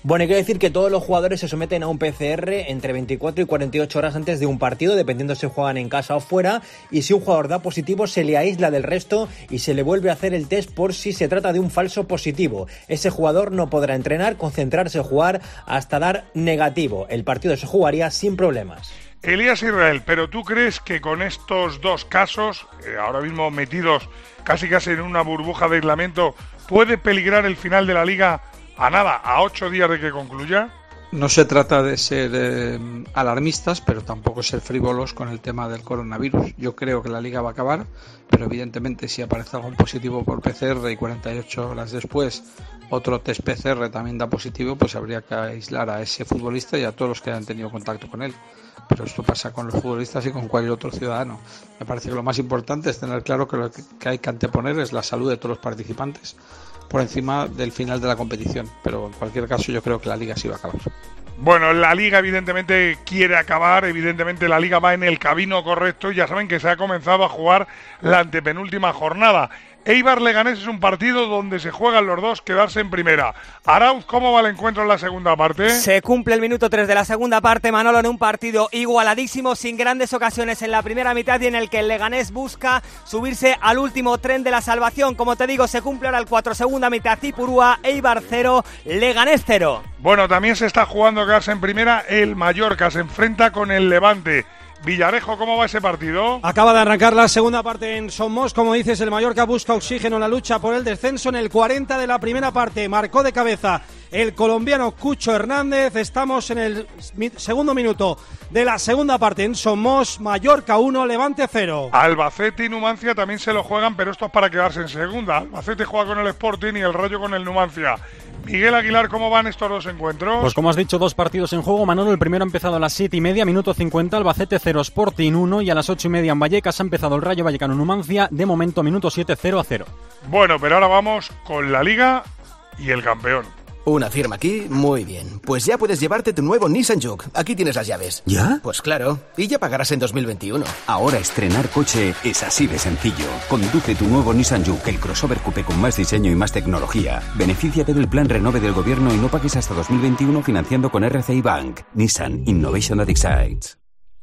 Bueno, hay que decir que todos los jugadores se someten a un P C R entre veinticuatro y cuarenta y ocho horas antes de un partido, dependiendo si juegan en casa o fuera, y si un jugador da positivo se le aísla del resto y se le vuelve a hacer el test por si se trata de un falso positivo. Ese jugador no podrá entrenar, concentrarse o jugar hasta dar negativo. El partido se jugaría sin problemas. Elías Israel, pero ¿tú crees que con estos dos casos, eh, ahora mismo metidos casi casi en una burbuja de aislamiento, puede peligrar el final de la Liga a nada, a ocho días de que concluya? No se trata de ser eh, alarmistas, pero tampoco ser frívolos con el tema del coronavirus. Yo creo que la Liga va a acabar, pero evidentemente si aparece algún positivo por P C R y cuarenta y ocho horas después otro test P C R también da positivo, pues habría que aislar a ese futbolista y a todos los que hayan tenido contacto con él. Pero esto pasa con los futbolistas y con cualquier otro ciudadano. Me parece que lo más importante es tener claro que lo que hay que anteponer es la salud de todos los participantes por encima del final de la competición, pero en cualquier caso yo creo que la Liga sí va a acabar. Bueno, la Liga evidentemente quiere acabar, evidentemente la Liga va en el camino correcto y ya saben que se ha comenzado a jugar la antepenúltima jornada. Eibar Leganés es un partido donde se juegan los dos quedarse en primera. Arauz, ¿cómo va el encuentro en la segunda parte? Se cumple el minuto tres de la segunda parte, Manolo, en un partido igualadísimo, sin grandes ocasiones en la primera mitad y en el que el Leganés busca subirse al último tren de la salvación. Como te digo, se cumple ahora el cuatro, segunda mitad, Ipurúa, Eibar cero, Leganés cero. Bueno, también se está jugando a quedarse en primera el Mallorca, se enfrenta con el Levante. Villarejo, ¿cómo va ese partido? Acaba de arrancar la segunda parte en Somos. Como dices, el Mallorca busca oxígeno en la lucha por el descenso. En el cuarenta de la primera parte marcó de cabeza el colombiano Cucho Hernández. Estamos en el segundo minuto de la segunda parte en Somos. Mallorca uno, Levante cero. Albacete y Numancia también se lo juegan, pero esto es para quedarse en segunda. Albacete juega con el Sporting y el Rayo con el Numancia. Miguel Aguilar, ¿cómo van estos dos encuentros? Pues como has dicho, dos partidos en juego. Manolo, el primero ha empezado a las siete y media, minuto cincuenta, Albacete cero, Sporting uno, y a las ocho y media en Vallecas ha empezado el Rayo Vallecano Numancia, de momento minuto siete, cero a cero. Bueno, pero ahora vamos con la Liga y el campeón. Una firma aquí, muy bien. Pues ya puedes llevarte tu nuevo Nissan Juke. Aquí tienes las llaves. ¿Ya? Pues claro, y ya pagarás en dos mil veintiuno. Ahora estrenar coche es así de sencillo. Conduce tu nuevo Nissan Juke, el crossover coupé con más diseño y más tecnología. Benefíciate del plan Renove del gobierno y no pagues hasta dos mil veintiuno financiando con R C I Bank. Nissan Innovation that excites.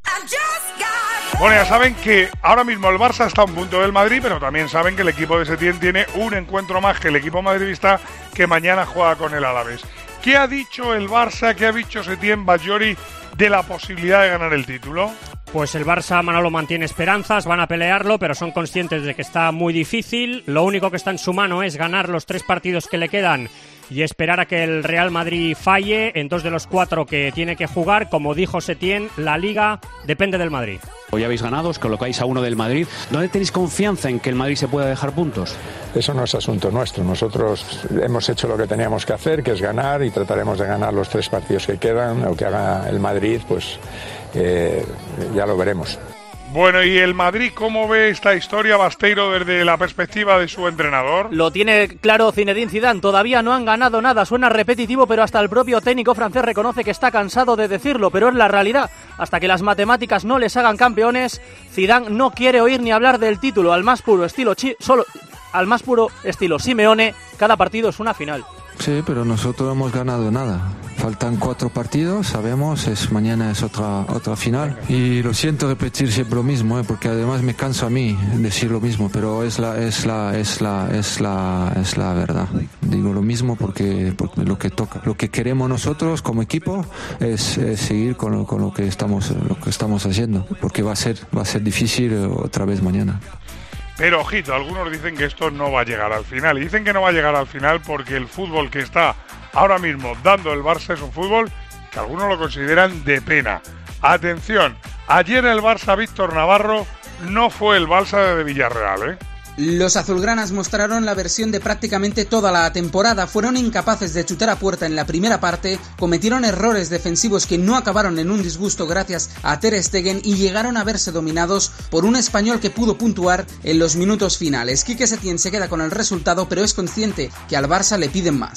Bueno, ya saben que ahora mismo el Barça está a un punto del Madrid, pero también saben que el equipo de Setién tiene un encuentro más que el equipo madridista, que mañana juega con el Alavés. ¿Qué ha dicho el Barça, qué ha dicho Setién Batllori de la posibilidad de ganar el título? Pues el Barça, Manolo, mantiene esperanzas, van a pelearlo, pero son conscientes de que está muy difícil. Lo único que está en su mano es ganar los tres partidos que le quedan y esperar a que el Real Madrid falle en dos de los cuatro que tiene que jugar. Como dijo Setién, la Liga depende del Madrid. Hoy habéis ganado, os colocáis a uno del Madrid. ¿Dónde tenéis confianza en que el Madrid se pueda dejar puntos? Eso no es asunto nuestro. Nosotros hemos hecho lo que teníamos que hacer, que es ganar, y trataremos de ganar los tres partidos que quedan. Lo que haga el Madrid, pues eh, ya lo veremos. Bueno, ¿y el Madrid cómo ve esta historia, Basteiro, desde la perspectiva de su entrenador? Lo tiene claro Zinedine Zidane, todavía no han ganado nada, suena repetitivo, pero hasta el propio técnico francés reconoce que está cansado de decirlo, pero es la realidad. Hasta que las matemáticas no les hagan campeones, Zidane no quiere oír ni hablar del título. Al más puro estilo chi- solo al más puro estilo Simeone, cada partido es una final. Sí, pero nosotros no hemos ganado nada. Faltan cuatro partidos, sabemos, es mañana es otra otra final. Y lo siento repetir siempre lo mismo, ¿eh? Porque además me canso a mí decir lo mismo, pero es la es la es la es la es la verdad. Digo lo mismo porque, porque lo que toca, lo que queremos nosotros como equipo es, es seguir con lo, con lo que estamos lo que estamos haciendo, porque va a ser va a ser difícil otra vez mañana. Pero ojito, algunos dicen que esto no va a llegar al final. Y dicen que no va a llegar al final porque el fútbol que está ahora mismo dando el Barça es un fútbol que algunos lo consideran de pena. Atención, ayer el Barça Víctor Navarro no fue el Barça de Villarreal, ¿eh? Los azulgranas mostraron la versión de prácticamente toda la temporada, fueron incapaces de chutar a puerta en la primera parte, cometieron errores defensivos que no acabaron en un disgusto gracias a Ter Stegen y llegaron a verse dominados por un español que pudo puntuar en los minutos finales. Quique Setién se queda con el resultado, pero es consciente que al Barça le piden más.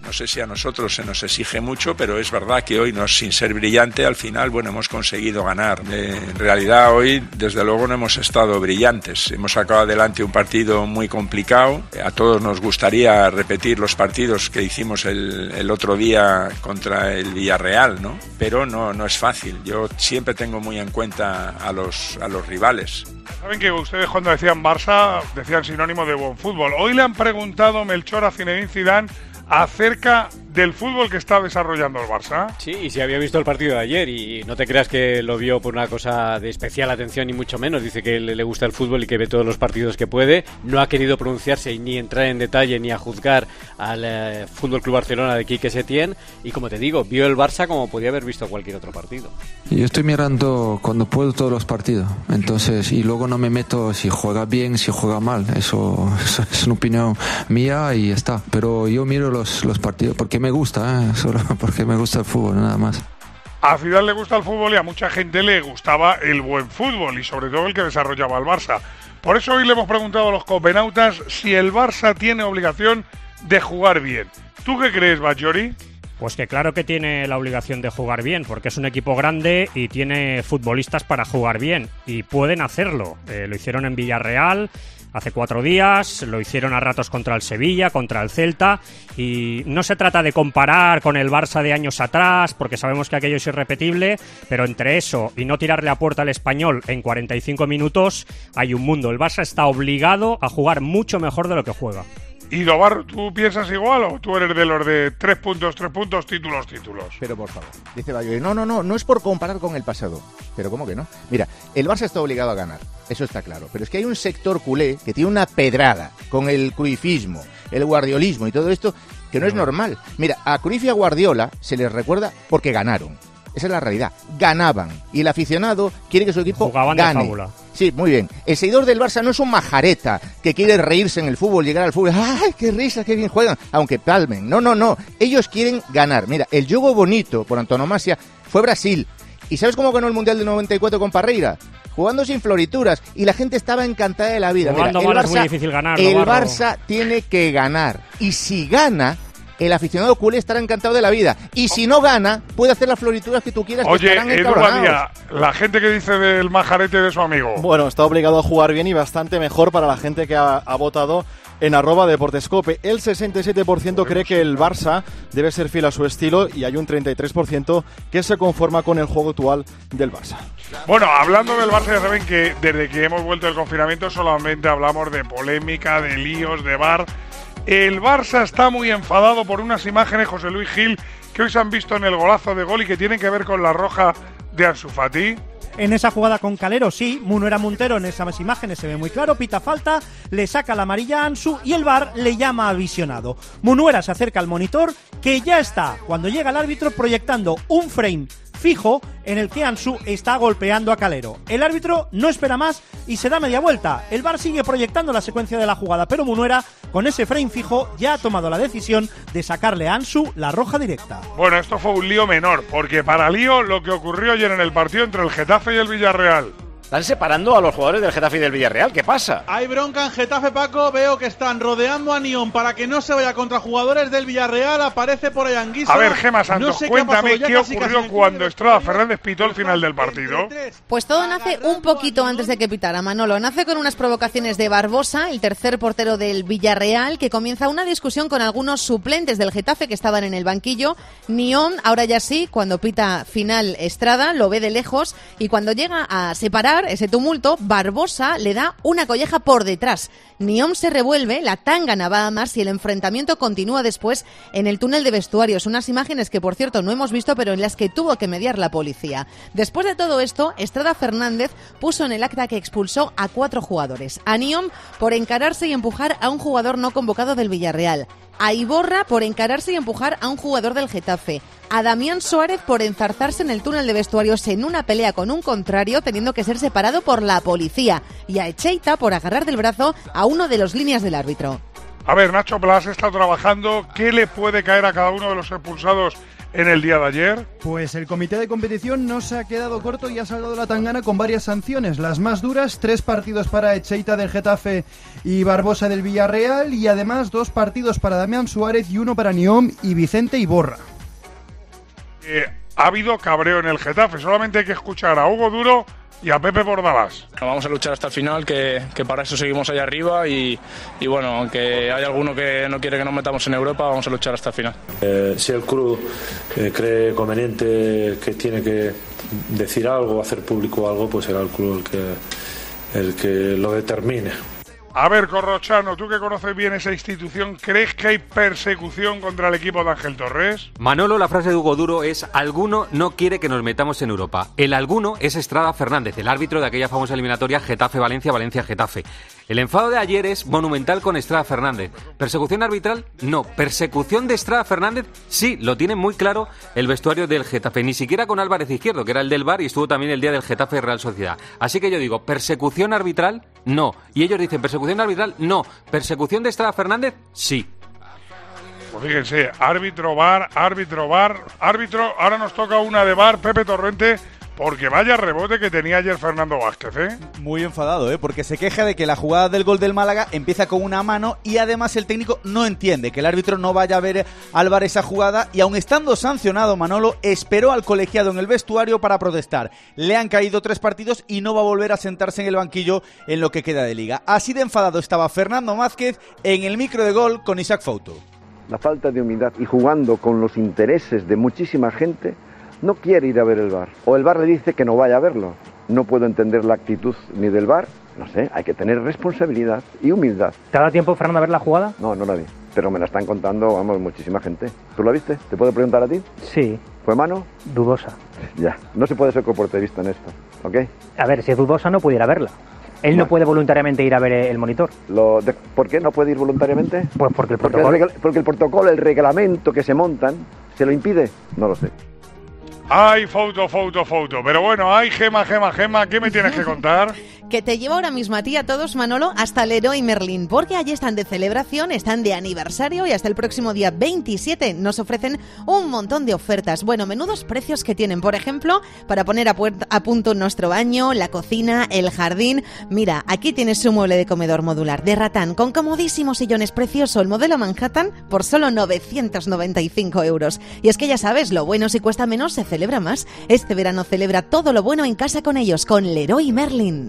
No sé si a nosotros se nos exige mucho, pero es verdad que hoy, no, sin ser brillante, al final, bueno, hemos conseguido ganar. Eh, en realidad hoy, desde luego, no hemos estado brillantes. Hemos sacado adelante un partido muy complicado. A todos nos gustaría repetir los partidos que hicimos el, el otro día contra el Villarreal, ¿no? Pero no, no es fácil. Yo siempre tengo muy en cuenta a los, a los rivales. Saben que ustedes cuando decían Barça decían sinónimo de buen fútbol. Hoy le han preguntado Melchor a Zinedine Zidane acerca del fútbol que está desarrollando el Barça. Sí, y si había visto el partido de ayer, y no te creas que lo vio por una cosa de especial atención, ni mucho menos. Dice que le gusta el fútbol y que ve todos los partidos que puede. No ha querido pronunciarse ni entrar en detalle ni a juzgar al eh, F C Barcelona de Quique Setién. Y como te digo, vio el Barça como podía haber visto cualquier otro partido. Yo estoy mirando cuando puedo todos los partidos, entonces, y luego no me meto si juega bien, si juega mal. Eso, eso es una opinión mía y ya está. Pero yo miro los, los partidos porque me gusta, ¿eh? Solo porque me gusta el fútbol, nada más. A Zidane le gusta el fútbol y a mucha gente le gustaba el buen fútbol y sobre todo el que desarrollaba el Barça. Por eso hoy le hemos preguntado a los copenautas si el Barça tiene obligación de jugar bien. ¿Tú qué crees, Batllori? Pues que claro que tiene la obligación de jugar bien, porque es un equipo grande y tiene futbolistas para jugar bien, y pueden hacerlo. Eh, lo hicieron en Villarreal hace cuatro días, lo hicieron a ratos contra el Sevilla, contra el Celta, y no se trata de comparar con el Barça de años atrás, porque sabemos que aquello es irrepetible, pero entre eso y no tirarle a puerta al Español en cuarenta y cinco minutos hay un mundo. El Barça está obligado a jugar mucho mejor de lo que juega. Y Dobar, ¿tú piensas igual o tú eres de los de tres puntos, tres puntos, títulos, títulos? Pero por favor, dice Batllori, no, no, no, no es por comparar con el pasado. Pero ¿cómo que no? Mira, el Barça está obligado a ganar, eso está claro. Pero es que hay un sector culé que tiene una pedrada con el cruifismo, el guardiolismo y todo esto que no es normal. Mira, a Cruyff y a Guardiola se les recuerda porque ganaron. Esa es la realidad. Ganaban. Y el aficionado quiere que su equipo Jugaban gane. de fábula. Sí, muy bien. El seguidor del Barça no es un majareta que quiere reírse en el fútbol, llegar al fútbol. ¡Ay, qué risa, qué bien juegan! Aunque palmen. No, no, no. Ellos quieren ganar. Mira, el juego bonito, por antonomasia, fue Brasil. ¿Y sabes cómo ganó el Mundial del noventa y cuatro con Parreira? Jugando sin florituras. Y la gente estaba encantada de la vida. Jugando Mira, el mal Barça, es muy difícil ganar. el Navarro. Barça tiene que ganar. Y si gana, el aficionado culé estará encantado de la vida. Y si no gana, puede hacer las florituras que tú quieras. Oye, que estarán Edu encabronados. Badía, la gente que dice del majarete de su amigo. Bueno, está obligado a jugar bien y bastante mejor para la gente que ha, ha votado en arroba Deportescope. El sesenta y siete por ciento cree que el Barça debe ser fiel a su estilo y hay un treinta y tres por ciento que se conforma con el juego actual del Barça. Bueno, hablando del Barça, ya saben que desde que hemos vuelto del confinamiento solamente hablamos de polémica, de líos, de V A R. El Barça está muy enfadado por unas imágenes, José Luis Gil, que hoy se han visto en el golazo de gol y que tienen que ver con la roja de Ansu Fati. En esa jugada con Calero, sí, Munuera Montero en esas imágenes se ve muy claro, pita falta, le saca la amarilla a Ansu y el V A R le llama a visionado. Munuera se acerca al monitor, que ya está, cuando llega el árbitro, proyectando un frame fijo en el que Ansu está golpeando a Calero. El árbitro no espera más y se da media vuelta. El V A R sigue proyectando la secuencia de la jugada, pero Munuera, con ese frame fijo, ya ha tomado la decisión de sacarle a Ansu la roja directa. Bueno, esto fue un lío menor, porque para lío lo que ocurrió ayer en el partido entre el Getafe y el Villarreal. Están separando a los jugadores del Getafe y del Villarreal. ¿Qué pasa? Hay bronca en Getafe, Paco. Veo que están rodeando a Nión para que no se vaya contra jugadores del Villarreal. Aparece por ahí Anguissa. A ver, Gemma Santos, no sé cuéntame qué, qué casi, ocurrió casi cuando Estrada Fernández pitó el final del partido. Pues todo nace un poquito antes de que pitara, Manolo. Nace con unas provocaciones de Barbosa, el tercer portero del Villarreal, que comienza una discusión con algunos suplentes del Getafe que estaban en el banquillo. Nión, ahora ya sí, cuando pita final Estrada, lo ve de lejos y cuando llega a separar ese tumulto, Barbosa le da una colleja por detrás. Nión se revuelve, la tangana va a más y el enfrentamiento continúa después en el túnel de vestuarios. Unas imágenes que, por cierto, no hemos visto, pero en las que tuvo que mediar la policía. Después de todo esto, Estrada Fernández puso en el acta que expulsó a cuatro jugadores. A Nión por encararse y empujar a un jugador no convocado del Villarreal. A Iborra por encararse y empujar a un jugador del Getafe. A Damián Suárez por enzarzarse en el túnel de vestuarios en una pelea con un contrario, teniendo que ser separado por la policía. Y a Echeita por agarrar del brazo a uno de los líneas del árbitro. A ver, Nacho Blas está trabajando. ¿Qué le puede caer a cada uno de los expulsados en el día de ayer? Pues el comité de competición no se ha quedado corto y ha salvado la tangana con varias sanciones. Las más duras, tres partidos para Echeita del Getafe y Barbosa del Villarreal, y además dos partidos para Damián Suárez y uno para Niom y Vicente Iborra. Eh, ha habido cabreo en el Getafe, solamente hay que escuchar a Hugo Duro y a Pepe Bordalás. Vamos a luchar hasta el final, que, que para eso seguimos allá arriba y, y bueno, aunque hay alguno que no quiere que nos metamos en Europa, vamos a luchar hasta el final. Eh, si el club eh, cree conveniente que tiene que decir algo, hacer público algo, pues será el club el que, el que lo determine. A ver, Corrochano, tú que conoces bien esa institución, ¿crees que hay persecución contra el equipo de Ángel Torres? Manolo, la frase de Hugo Duro es: alguno no quiere que nos metamos en Europa. El alguno es Estrada Fernández, el árbitro de aquella famosa eliminatoria Getafe-Valencia, Valencia-Getafe. El enfado de ayer es monumental con Estrada Fernández. ¿Persecución arbitral? No. ¿Persecución de Estrada Fernández? Sí, lo tiene muy claro el vestuario del Getafe. Ni siquiera con Álvarez Izquierdo, que era el del V A R y estuvo también el día del Getafe Real Sociedad. Así que yo digo, ¿persecución arbitral? No. Y ellos dicen, ¿persecución arbitral? No. ¿Persecución de Estrada Fernández? Sí. Pues fíjense, árbitro, V A R, árbitro, V A R, árbitro. Ahora nos toca una de V A R, Pepe Torrente. Porque vaya rebote que tenía ayer Fernando Vázquez, ¿eh? Muy enfadado, ¿eh? Porque se queja de que la jugada del gol del Málaga empieza con una mano y además el técnico no entiende que el árbitro no vaya a ver al V A R esa jugada, y aun estando sancionado, Manolo esperó al colegiado en el vestuario para protestar. Le han caído tres partidos y no va a volver a sentarse en el banquillo en lo que queda de liga. Así de enfadado estaba Fernando Vázquez en el micro de Gol con Isaac Fouto. La falta de humildad y jugando con los intereses de muchísima gente, no quiere ir a ver el V A R, o el V A R le dice que no vaya a verlo. No puedo entender la actitud ni del V A R, no sé, hay que tener responsabilidad y humildad. ¿Te ha dado tiempo, Fernando, a ver la jugada? No, no la vi, pero me la están contando, vamos, muchísima gente. ¿Tú la viste? ¿Te puedo preguntar a ti? Sí. ¿Fue mano? Dudosa. Ya, no se puede ser coportevista en esto, ¿ok? A ver, si es dudosa no pudiera verla. Él no, no puede voluntariamente ir a ver el monitor. Lo de, ¿Por qué no puede ir voluntariamente? Pues porque el porque protocolo... El, porque el protocolo, el reglamento que se montan, ¿se lo impide? No lo sé. Ay, foto, foto, foto. Pero bueno, ay, Gema, Gema, Gema, ¿qué me tienes que contar? Que te llevo ahora mismo a ti, a todos, Manolo, hasta Leroy Merlin, porque allí están de celebración, están de aniversario y hasta el próximo día veintisiete nos ofrecen un montón de ofertas. Bueno, menudos precios que tienen, por ejemplo, para poner a, puerta, a punto nuestro baño, la cocina, el jardín. Mira, aquí tienes un mueble de comedor modular de ratán con comodísimos sillones, precioso, el modelo Manhattan, por solo novecientos noventa y cinco euros. Y es que ya sabes, lo bueno si cuesta menos se celebra más. Este verano celebra todo lo bueno en casa con ellos, con Leroy Merlin.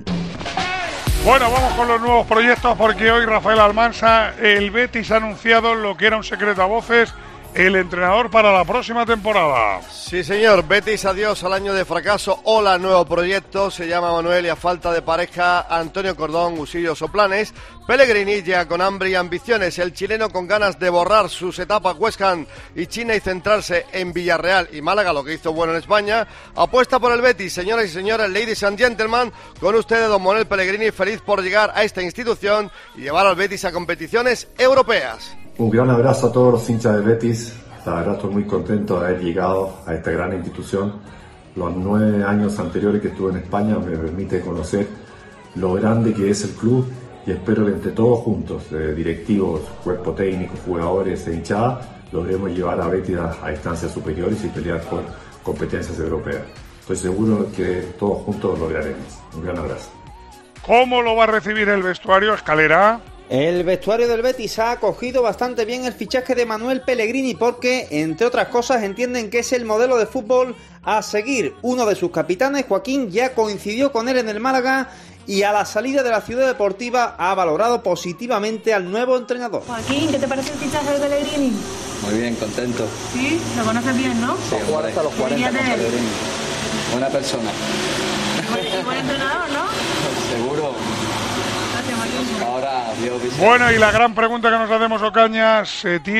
Bueno, vamos con los nuevos proyectos, porque hoy Rafael Almansa, el Betis ha anunciado lo que era un secreto a voces, el entrenador para la próxima temporada. Sí, señor. Betis, adiós al año de fracaso. Hola, nuevo proyecto. Se llama Manuel y a falta de pareja, Antonio Cordón, Usillos o planes. Pellegrini ya con hambre y ambiciones. El chileno con ganas de borrar sus etapas West Ham y China y centrarse en Villarreal y Málaga, lo que hizo bueno en España. Apuesta por el Betis, señoras y señores, ladies and gentlemen. Con ustedes, don Manuel Pellegrini, feliz por llegar a esta institución y llevar al Betis a competiciones europeas. Un gran abrazo a todos los hinchas de Betis. La verdad estoy muy contento de haber llegado a esta gran institución. Los nueve años anteriores que estuve en España me permite conocer lo grande que es el club y espero que entre todos juntos, eh, directivos, cuerpo técnico, jugadores e hinchada, logremos llevar a Betis a, a instancias superiores y pelear por competencias europeas. Estoy seguro que todos juntos lo lograremos. Un gran abrazo. ¿Cómo lo va a recibir el vestuario, Escalera? El vestuario del Betis ha acogido bastante bien el fichaje de Manuel Pellegrini porque, entre otras cosas, entienden que es el modelo de fútbol a seguir. Uno de sus capitanes, Joaquín, ya coincidió con él en el Málaga y a la salida de la ciudad deportiva ha valorado positivamente al nuevo entrenador. Joaquín, ¿qué te parece el fichaje de Pellegrini? Muy bien, contento. Sí, lo conoces bien, ¿no? Sí, jugar hasta los cuarenta con Pellegrini. Buena persona. Buen, buen entrenador, ¿no? Seguro. Ahora, Dios. Bueno, y la gran pregunta que nos hacemos, Ocaña,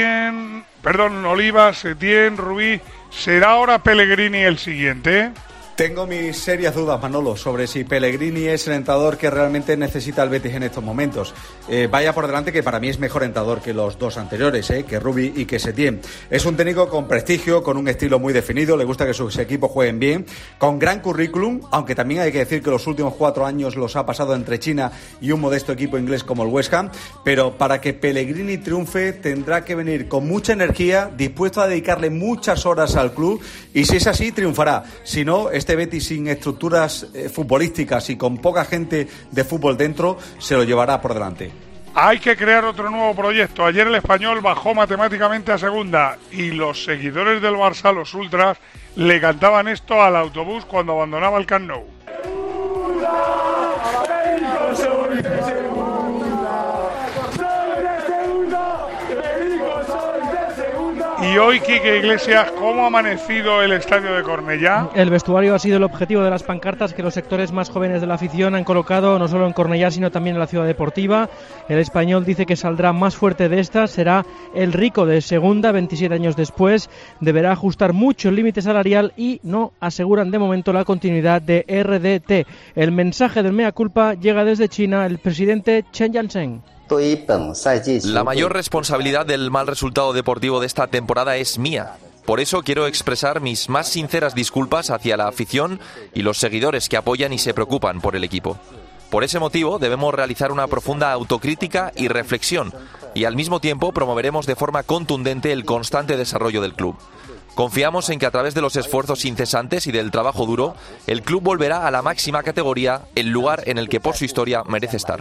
Setién, perdón, Olivas, Setién, Rubí, ¿será ahora Pellegrini el siguiente? Tengo mis serias dudas, Manolo, sobre si Pellegrini es el entrenador que realmente necesita el Betis en estos momentos. Eh, vaya por delante que para mí es mejor entrenador que los dos anteriores, eh, que Rubi y que Setién. Es un técnico con prestigio, con un estilo muy definido, le gusta que sus equipos jueguen bien, con gran currículum, aunque también hay que decir que los últimos cuatro años los ha pasado entre China y un modesto equipo inglés como el West Ham, pero para que Pellegrini triunfe tendrá que venir con mucha energía, dispuesto a dedicarle muchas horas al club, y si es así, triunfará. Si no, este Betis sin estructuras eh, futbolísticas y con poca gente de fútbol dentro, se lo llevará por delante. Hay que crear otro nuevo proyecto. Ayer el Español bajó matemáticamente a segunda y los seguidores del Barça, los ultras, le cantaban esto al autobús cuando abandonaba el Camp Nou. Y hoy, Quique Iglesias, ¿cómo ha amanecido el estadio de Cornellá? El vestuario ha sido el objetivo de las pancartas que los sectores más jóvenes de la afición han colocado no solo en Cornellá, sino también en la ciudad deportiva. El Español dice que saldrá más fuerte de esta, será el rico de segunda, veintisiete años después. Deberá ajustar mucho el límite salarial y no aseguran de momento la continuidad de R D T. El mensaje del mea culpa llega desde China, el presidente Chen Yansheng. La mayor responsabilidad del mal resultado deportivo de esta temporada es mía. Por eso quiero expresar mis más sinceras disculpas hacia la afición y los seguidores que apoyan y se preocupan por el equipo. Por ese motivo debemos realizar una profunda autocrítica y reflexión, y al mismo tiempo promoveremos de forma contundente el constante desarrollo del club. Confiamos en que a través de los esfuerzos incesantes y del trabajo duro, el club volverá a la máxima categoría, el lugar en el que por su historia merece estar.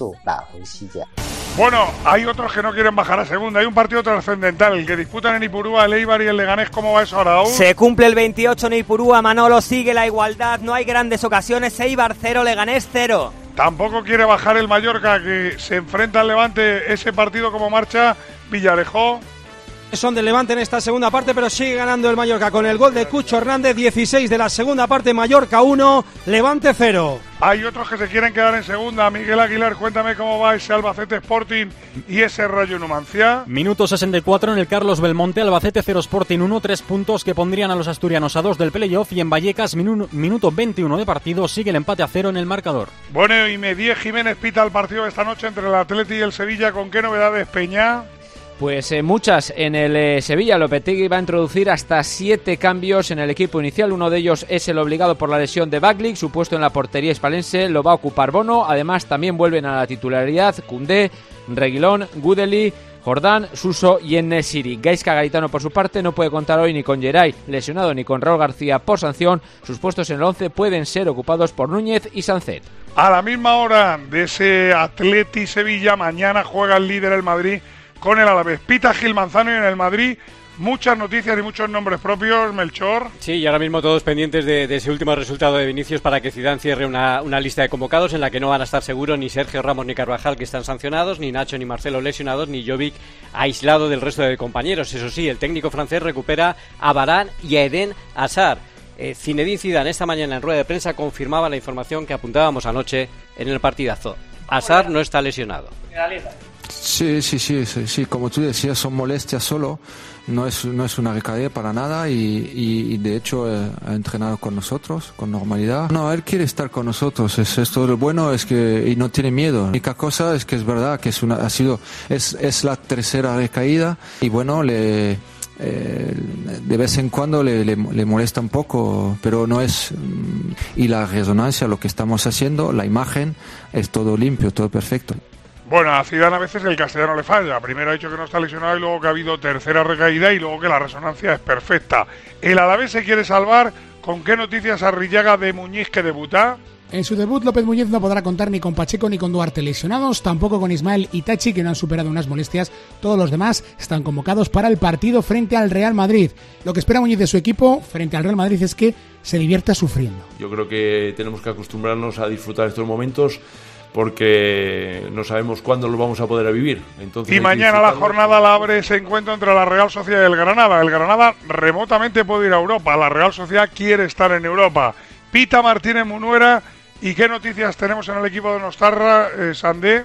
Bueno, hay otros que no quieren bajar a segunda. Hay un partido trascendental, el que disputan en Ipurúa, el Eibar y el Leganés. ¿Cómo va eso ahora, Raúl? Se cumple el veintiocho en Ipurúa, Manolo, sigue la igualdad, no hay grandes ocasiones. Eibar cero, Leganés cero. Tampoco quiere bajar el Mallorca, que se enfrenta al Levante. Ese partido, como marcha, Villarejó. Son del Levante en esta segunda parte, pero sigue ganando el Mallorca con el gol de Cucho Hernández, dieciséis de la segunda parte, Mallorca uno, Levante cero. Hay otros que se quieren quedar en segunda. Miguel Aguilar, cuéntame cómo va ese Albacete Sporting y ese Rayo Numancia. Minuto sesenta y cuatro en el Carlos Belmonte, Albacete cero Sporting uno, tres puntos que pondrían a los asturianos a dos del playoff, y en Vallecas, minu- minuto veintiuno de partido, sigue el empate a cero en el marcador. Bueno, y Medié Jiménez pita el partido de esta noche entre el Atleti y el Sevilla. ¿Con qué novedades, Peña? Pues eh, muchas. En el eh, Sevilla, Lopetegui va a introducir hasta siete cambios en el equipo inicial. Uno de ellos es el obligado por la lesión de Baglic. Su puesto en la portería hispalense lo va a ocupar Bono. Además, también vuelven a la titularidad Koundé, Reguilón, Gudeli, Jordán, Suso y En-Nesyri. Gaizka Garitano, por su parte, no puede contar hoy ni con Geray lesionado ni con Raúl García por sanción. Sus puestos en el once pueden ser ocupados por Núñez y Sancet. A la misma hora de ese Atleti Sevilla, mañana juega el líder el Madrid con el Alavés. Pita Gil Manzano, y en el Madrid muchas noticias y muchos nombres propios, Melchor. Sí, y ahora mismo todos pendientes de, de ese último resultado de Vinicius para que Zidane cierre una, una lista de convocados en la que no van a estar seguros ni Sergio Ramos ni Carvajal, que están sancionados, ni Nacho ni Marcelo lesionados, ni Jovic aislado del resto de compañeros. Eso sí, el técnico francés recupera a Varane y a Eden Hazard. Eh, Zinedine Zidane esta mañana en rueda de prensa confirmaba la información que apuntábamos anoche en el partidazo. Hazard no está lesionado. Sí, sí, sí, sí, sí, como tú decías, son molestias solo, no es, no es una recaída para nada, y, y, y de hecho eh, ha entrenado con nosotros con normalidad. No, él quiere estar con nosotros, es, es todo lo bueno, es que y no tiene miedo. La única cosa es que es verdad que es una, ha sido, es, es la tercera recaída, y bueno, le Eh, de vez en cuando le, le, le molesta un poco, pero no es. Y la resonancia, lo que estamos haciendo, la imagen, es todo limpio, todo perfecto. Bueno, a Zidane a veces el castellano le falla. Primero ha dicho que no está lesionado, y luego que ha habido tercera recaída, y luego que la resonancia es perfecta. El Alavés se quiere salvar. ¿Con qué noticias Arrillaga de Muñiz, que debuta? En su debut, López Muñiz no podrá contar ni con Pacheco ni con Duarte lesionados, tampoco con Ismael y Tachi, que no han superado unas molestias. Todos los demás están convocados para el partido frente al Real Madrid. Lo que espera Muñiz de su equipo frente al Real Madrid es que se divierta sufriendo. Yo creo que tenemos que acostumbrarnos a disfrutar estos momentos, porque no sabemos cuándo los vamos a poder vivir. Entonces, y mañana la jornada la abre ese encuentro entre la Real Sociedad y el Granada. El Granada remotamente puede ir a Europa, la Real Sociedad quiere estar en Europa. Pita Martínez Munuera. ¿Y qué noticias tenemos en el equipo de Nostarra, eh, Sandé?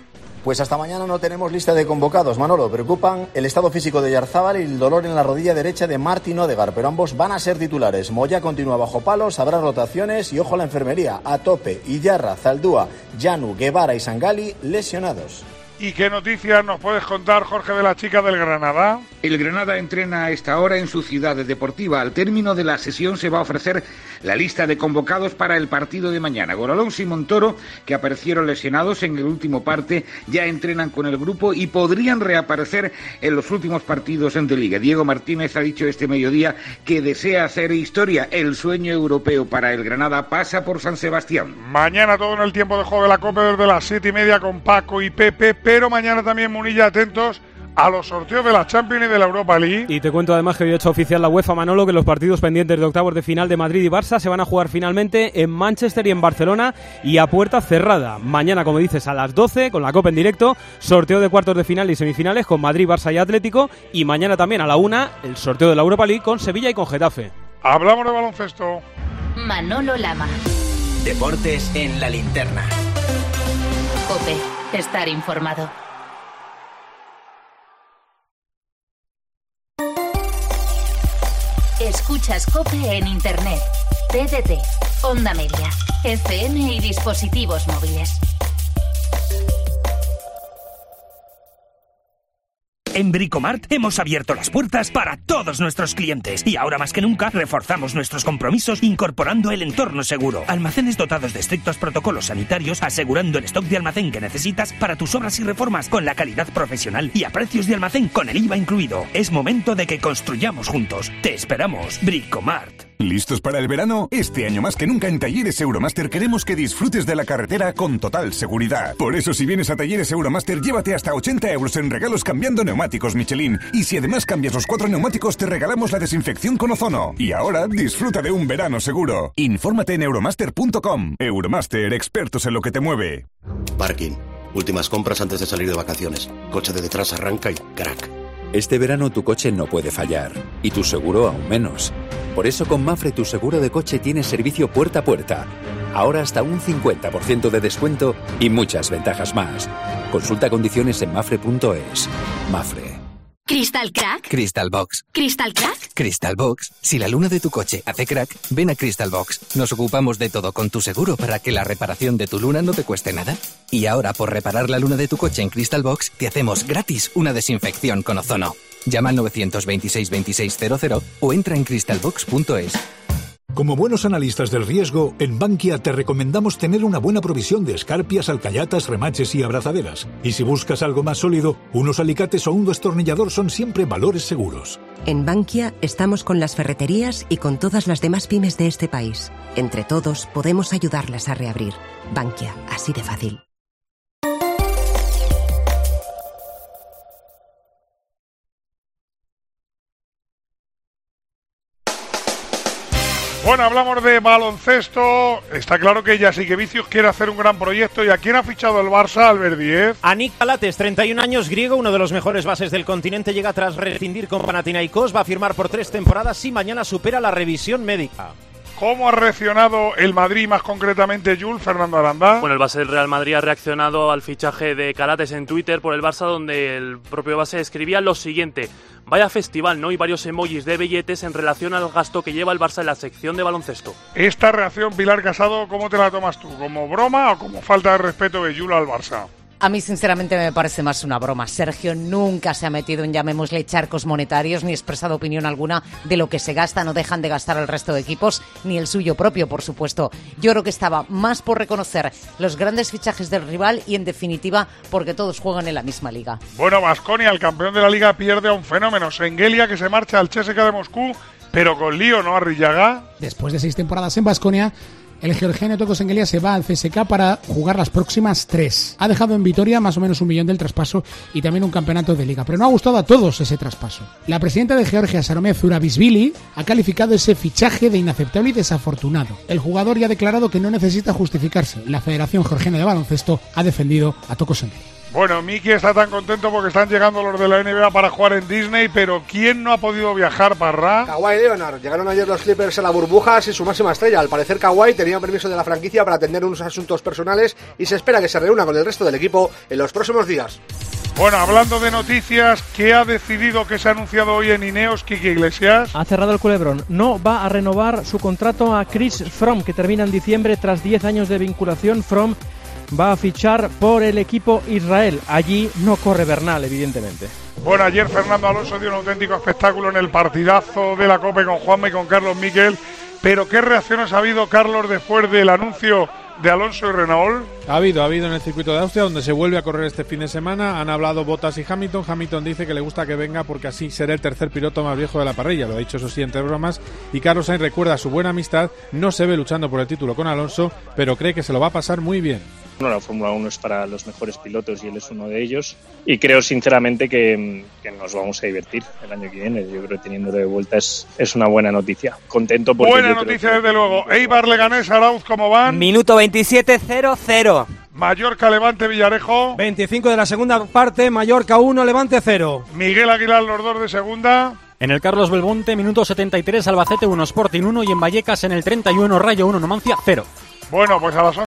Pues hasta mañana no tenemos lista de convocados, Manolo. Preocupan el estado físico de Yarzábal y el dolor en la rodilla derecha de Martín Odegaard, pero ambos van a ser titulares. Moya continúa bajo palos, habrá rotaciones y ojo a la enfermería. A tope, Iyarra, Zaldúa, Llanu, Guevara y Sangali lesionados. ¿Y qué noticias nos puedes contar, Jorge, de la chica del Granada? El Granada entrena a esta hora en su ciudad deportiva. Al término de la sesión se va a ofrecer la lista de convocados para el partido de mañana. Goralonso y Montoro, que aparecieron lesionados en el último parte, ya entrenan con el grupo y podrían reaparecer en los últimos partidos de Liga. Diego Martínez ha dicho este mediodía que desea hacer historia. El sueño europeo para el Granada pasa por San Sebastián. Mañana todo en el tiempo de juego de la Copa desde las siete y media con Paco y Pepe, pero mañana también, Munilla, atentos a los sorteos de la Champions y de la Europa League. Y te cuento además que hoy ha hecho oficial la UEFA, Manolo, que los partidos pendientes de octavos de final de Madrid y Barça se van a jugar finalmente en Manchester y en Barcelona y a puerta cerrada. Mañana, como dices, a las doce, con la Copa en directo, sorteo de cuartos de final y semifinales con Madrid, Barça y Atlético, y mañana también a la una, el sorteo de la Europa League con Sevilla y con Getafe. Hablamos de baloncesto. Manolo Lama. Deportes en la linterna. COPE, estar informado. Escuchas COPE en Internet, T D T, Onda Media, F M y dispositivos móviles. En Bricomart hemos abierto las puertas para todos nuestros clientes y ahora más que nunca reforzamos nuestros compromisos incorporando el entorno seguro. Almacenes dotados de estrictos protocolos sanitarios asegurando el stock de almacén que necesitas para tus obras y reformas con la calidad profesional y a precios de almacén con el I V A incluido. Es momento de que construyamos juntos. Te esperamos. Bricomart. ¿Listos para el verano? Este año más que nunca en Talleres Euromaster queremos que disfrutes de la carretera con total seguridad. Por eso si vienes a Talleres Euromaster llévate hasta ochenta euros en regalos cambiando neumáticos Michelin. Y si además cambias los cuatro neumáticos te regalamos la desinfección con ozono. Y ahora disfruta de un verano seguro. Infórmate en euromaster punto com. Euromaster, expertos en lo que te mueve. Parking. Últimas compras antes de salir de vacaciones. Coche de detrás arranca y crack. Este verano tu coche no puede fallar, y tu seguro aún menos. Por eso con Mafre tu seguro de coche tiene servicio puerta a puerta. Ahora hasta un cincuenta por ciento de descuento y muchas ventajas más. Consulta condiciones en mafre punto es. Mafre. ¿Crystal Crack? Crystal Box. ¿Crystal Crack? Crystal Box. Si la luna de tu coche hace crack, ven a Crystal Box. Nos ocupamos de todo con tu seguro para que la reparación de tu luna no te cueste nada. Y ahora, por reparar la luna de tu coche en Crystal Box, te hacemos gratis una desinfección con ozono. Llama al nueve dos seis, veintiséis cero cero o entra en crystal box punto es. Como buenos analistas del riesgo, en Bankia te recomendamos tener una buena provisión de escarpias, alcayatas, remaches y abrazaderas. Y si buscas algo más sólido, unos alicates o un destornillador son siempre valores seguros. En Bankia estamos con las ferreterías y con todas las demás pymes de este país. Entre todos podemos ayudarlas a reabrir. Bankia, así de fácil. Bueno, hablamos de baloncesto. Está claro que Jasikevičius quiere hacer un gran proyecto. ¿Y a quién ha fichado el Barça, Albert Díez? A Nick Calates, treinta y un años, griego, uno de los mejores bases del continente, llega tras rescindir con Panathinaikos. Va a firmar por tres temporadas y mañana supera la revisión médica. ¿Cómo ha reaccionado el Madrid, más concretamente Jules, Fernando Aranda? Bueno, el base del Real Madrid ha reaccionado al fichaje de Calates en Twitter por el Barça, donde el propio base escribía lo siguiente: vaya festival, ¿no? Y varios emojis de billetes en relación al gasto que lleva el Barça en la sección de baloncesto. Esta reacción, Pilar Casado, ¿cómo te la tomas tú? ¿Como broma o como falta de respeto de Jules al Barça? A mí sinceramente me parece más una broma. Sergio nunca se ha metido en, llamémosle, charcos monetarios, ni expresado opinión alguna de lo que se gasta. No dejan de gastar el resto de equipos, ni el suyo propio, por supuesto. Yo creo que estaba más por reconocer los grandes fichajes del rival y, en definitiva, porque todos juegan en la misma liga. Bueno, Baskonia, el campeón de la liga, pierde a un fenómeno. Sengelia, que se marcha al C S K a de Moscú, pero con lío, ¿no, Arrillaga? Después de seis temporadas en Baskonia, el georgiano Toko Sengelia se va al C S K para jugar las próximas tres. Ha dejado en Vitoria más o menos un millón del traspaso y también un campeonato de liga, pero no ha gustado a todos ese traspaso. La presidenta de Georgia, Sarome Zurabishvili, ha calificado ese fichaje de inaceptable y desafortunado. El jugador ya ha declarado que no necesita justificarse. La Federación Georgiana de Baloncesto ha defendido a Toko Sengelia. Bueno, Miki está tan contento porque están llegando los de la N B A para jugar en Disney, pero ¿quién no ha podido viajar, Parra? Kawhi Leonard. Llegaron ayer los Clippers a la burbuja sin su máxima estrella. Al parecer Kawhi tenía un permiso de la franquicia para atender unos asuntos personales y se espera que se reúna con el resto del equipo en los próximos días. Bueno, hablando de noticias, ¿qué ha decidido que se ha anunciado hoy en Ineos, Quique Iglesias? Ha cerrado el culebrón. No va a renovar su contrato a Chris Froome, que termina en diciembre tras diez años de vinculación. Froome va a fichar por el equipo Israel. Allí no corre Bernal, evidentemente. Bueno, ayer Fernando Alonso dio un auténtico espectáculo en el partidazo de la COPE con Juanma y con Carlos Miquel. Pero ¿qué reacciones ha habido, Carlos, después del anuncio de Alonso y Renault? Ha habido, ha habido en el circuito de Austria, donde se vuelve a correr este fin de semana. Han hablado Bottas y Hamilton. Hamilton dice que le gusta que venga porque así será el tercer piloto más viejo de la parrilla. Lo ha dicho, eso sí, entre bromas. Y Carlos Sainz recuerda su buena amistad. No se ve luchando por el título con Alonso, pero cree que se lo va a pasar muy bien. Bueno, la Fórmula uno es para los mejores pilotos y él es uno de ellos. Y creo sinceramente que, que nos vamos a divertir el año que viene. Yo creo que teniendo de vuelta es, es una buena noticia. Contento porque... Buena noticia, que... desde luego. Eibar, Leganés, Arauz, ¿cómo van? Minuto veintisiete, cero cero. Mallorca, Levante, Villarejo. veinticinco de la segunda parte, Mallorca uno, Levante cero. Miguel Aguilar, los dos de segunda. En el Carlos Belmonte, minuto setenta y tres, Albacete uno, Sporting uno. Y en Vallecas, en el treinta y uno, Rayo uno, Numancia cero. Bueno, pues a las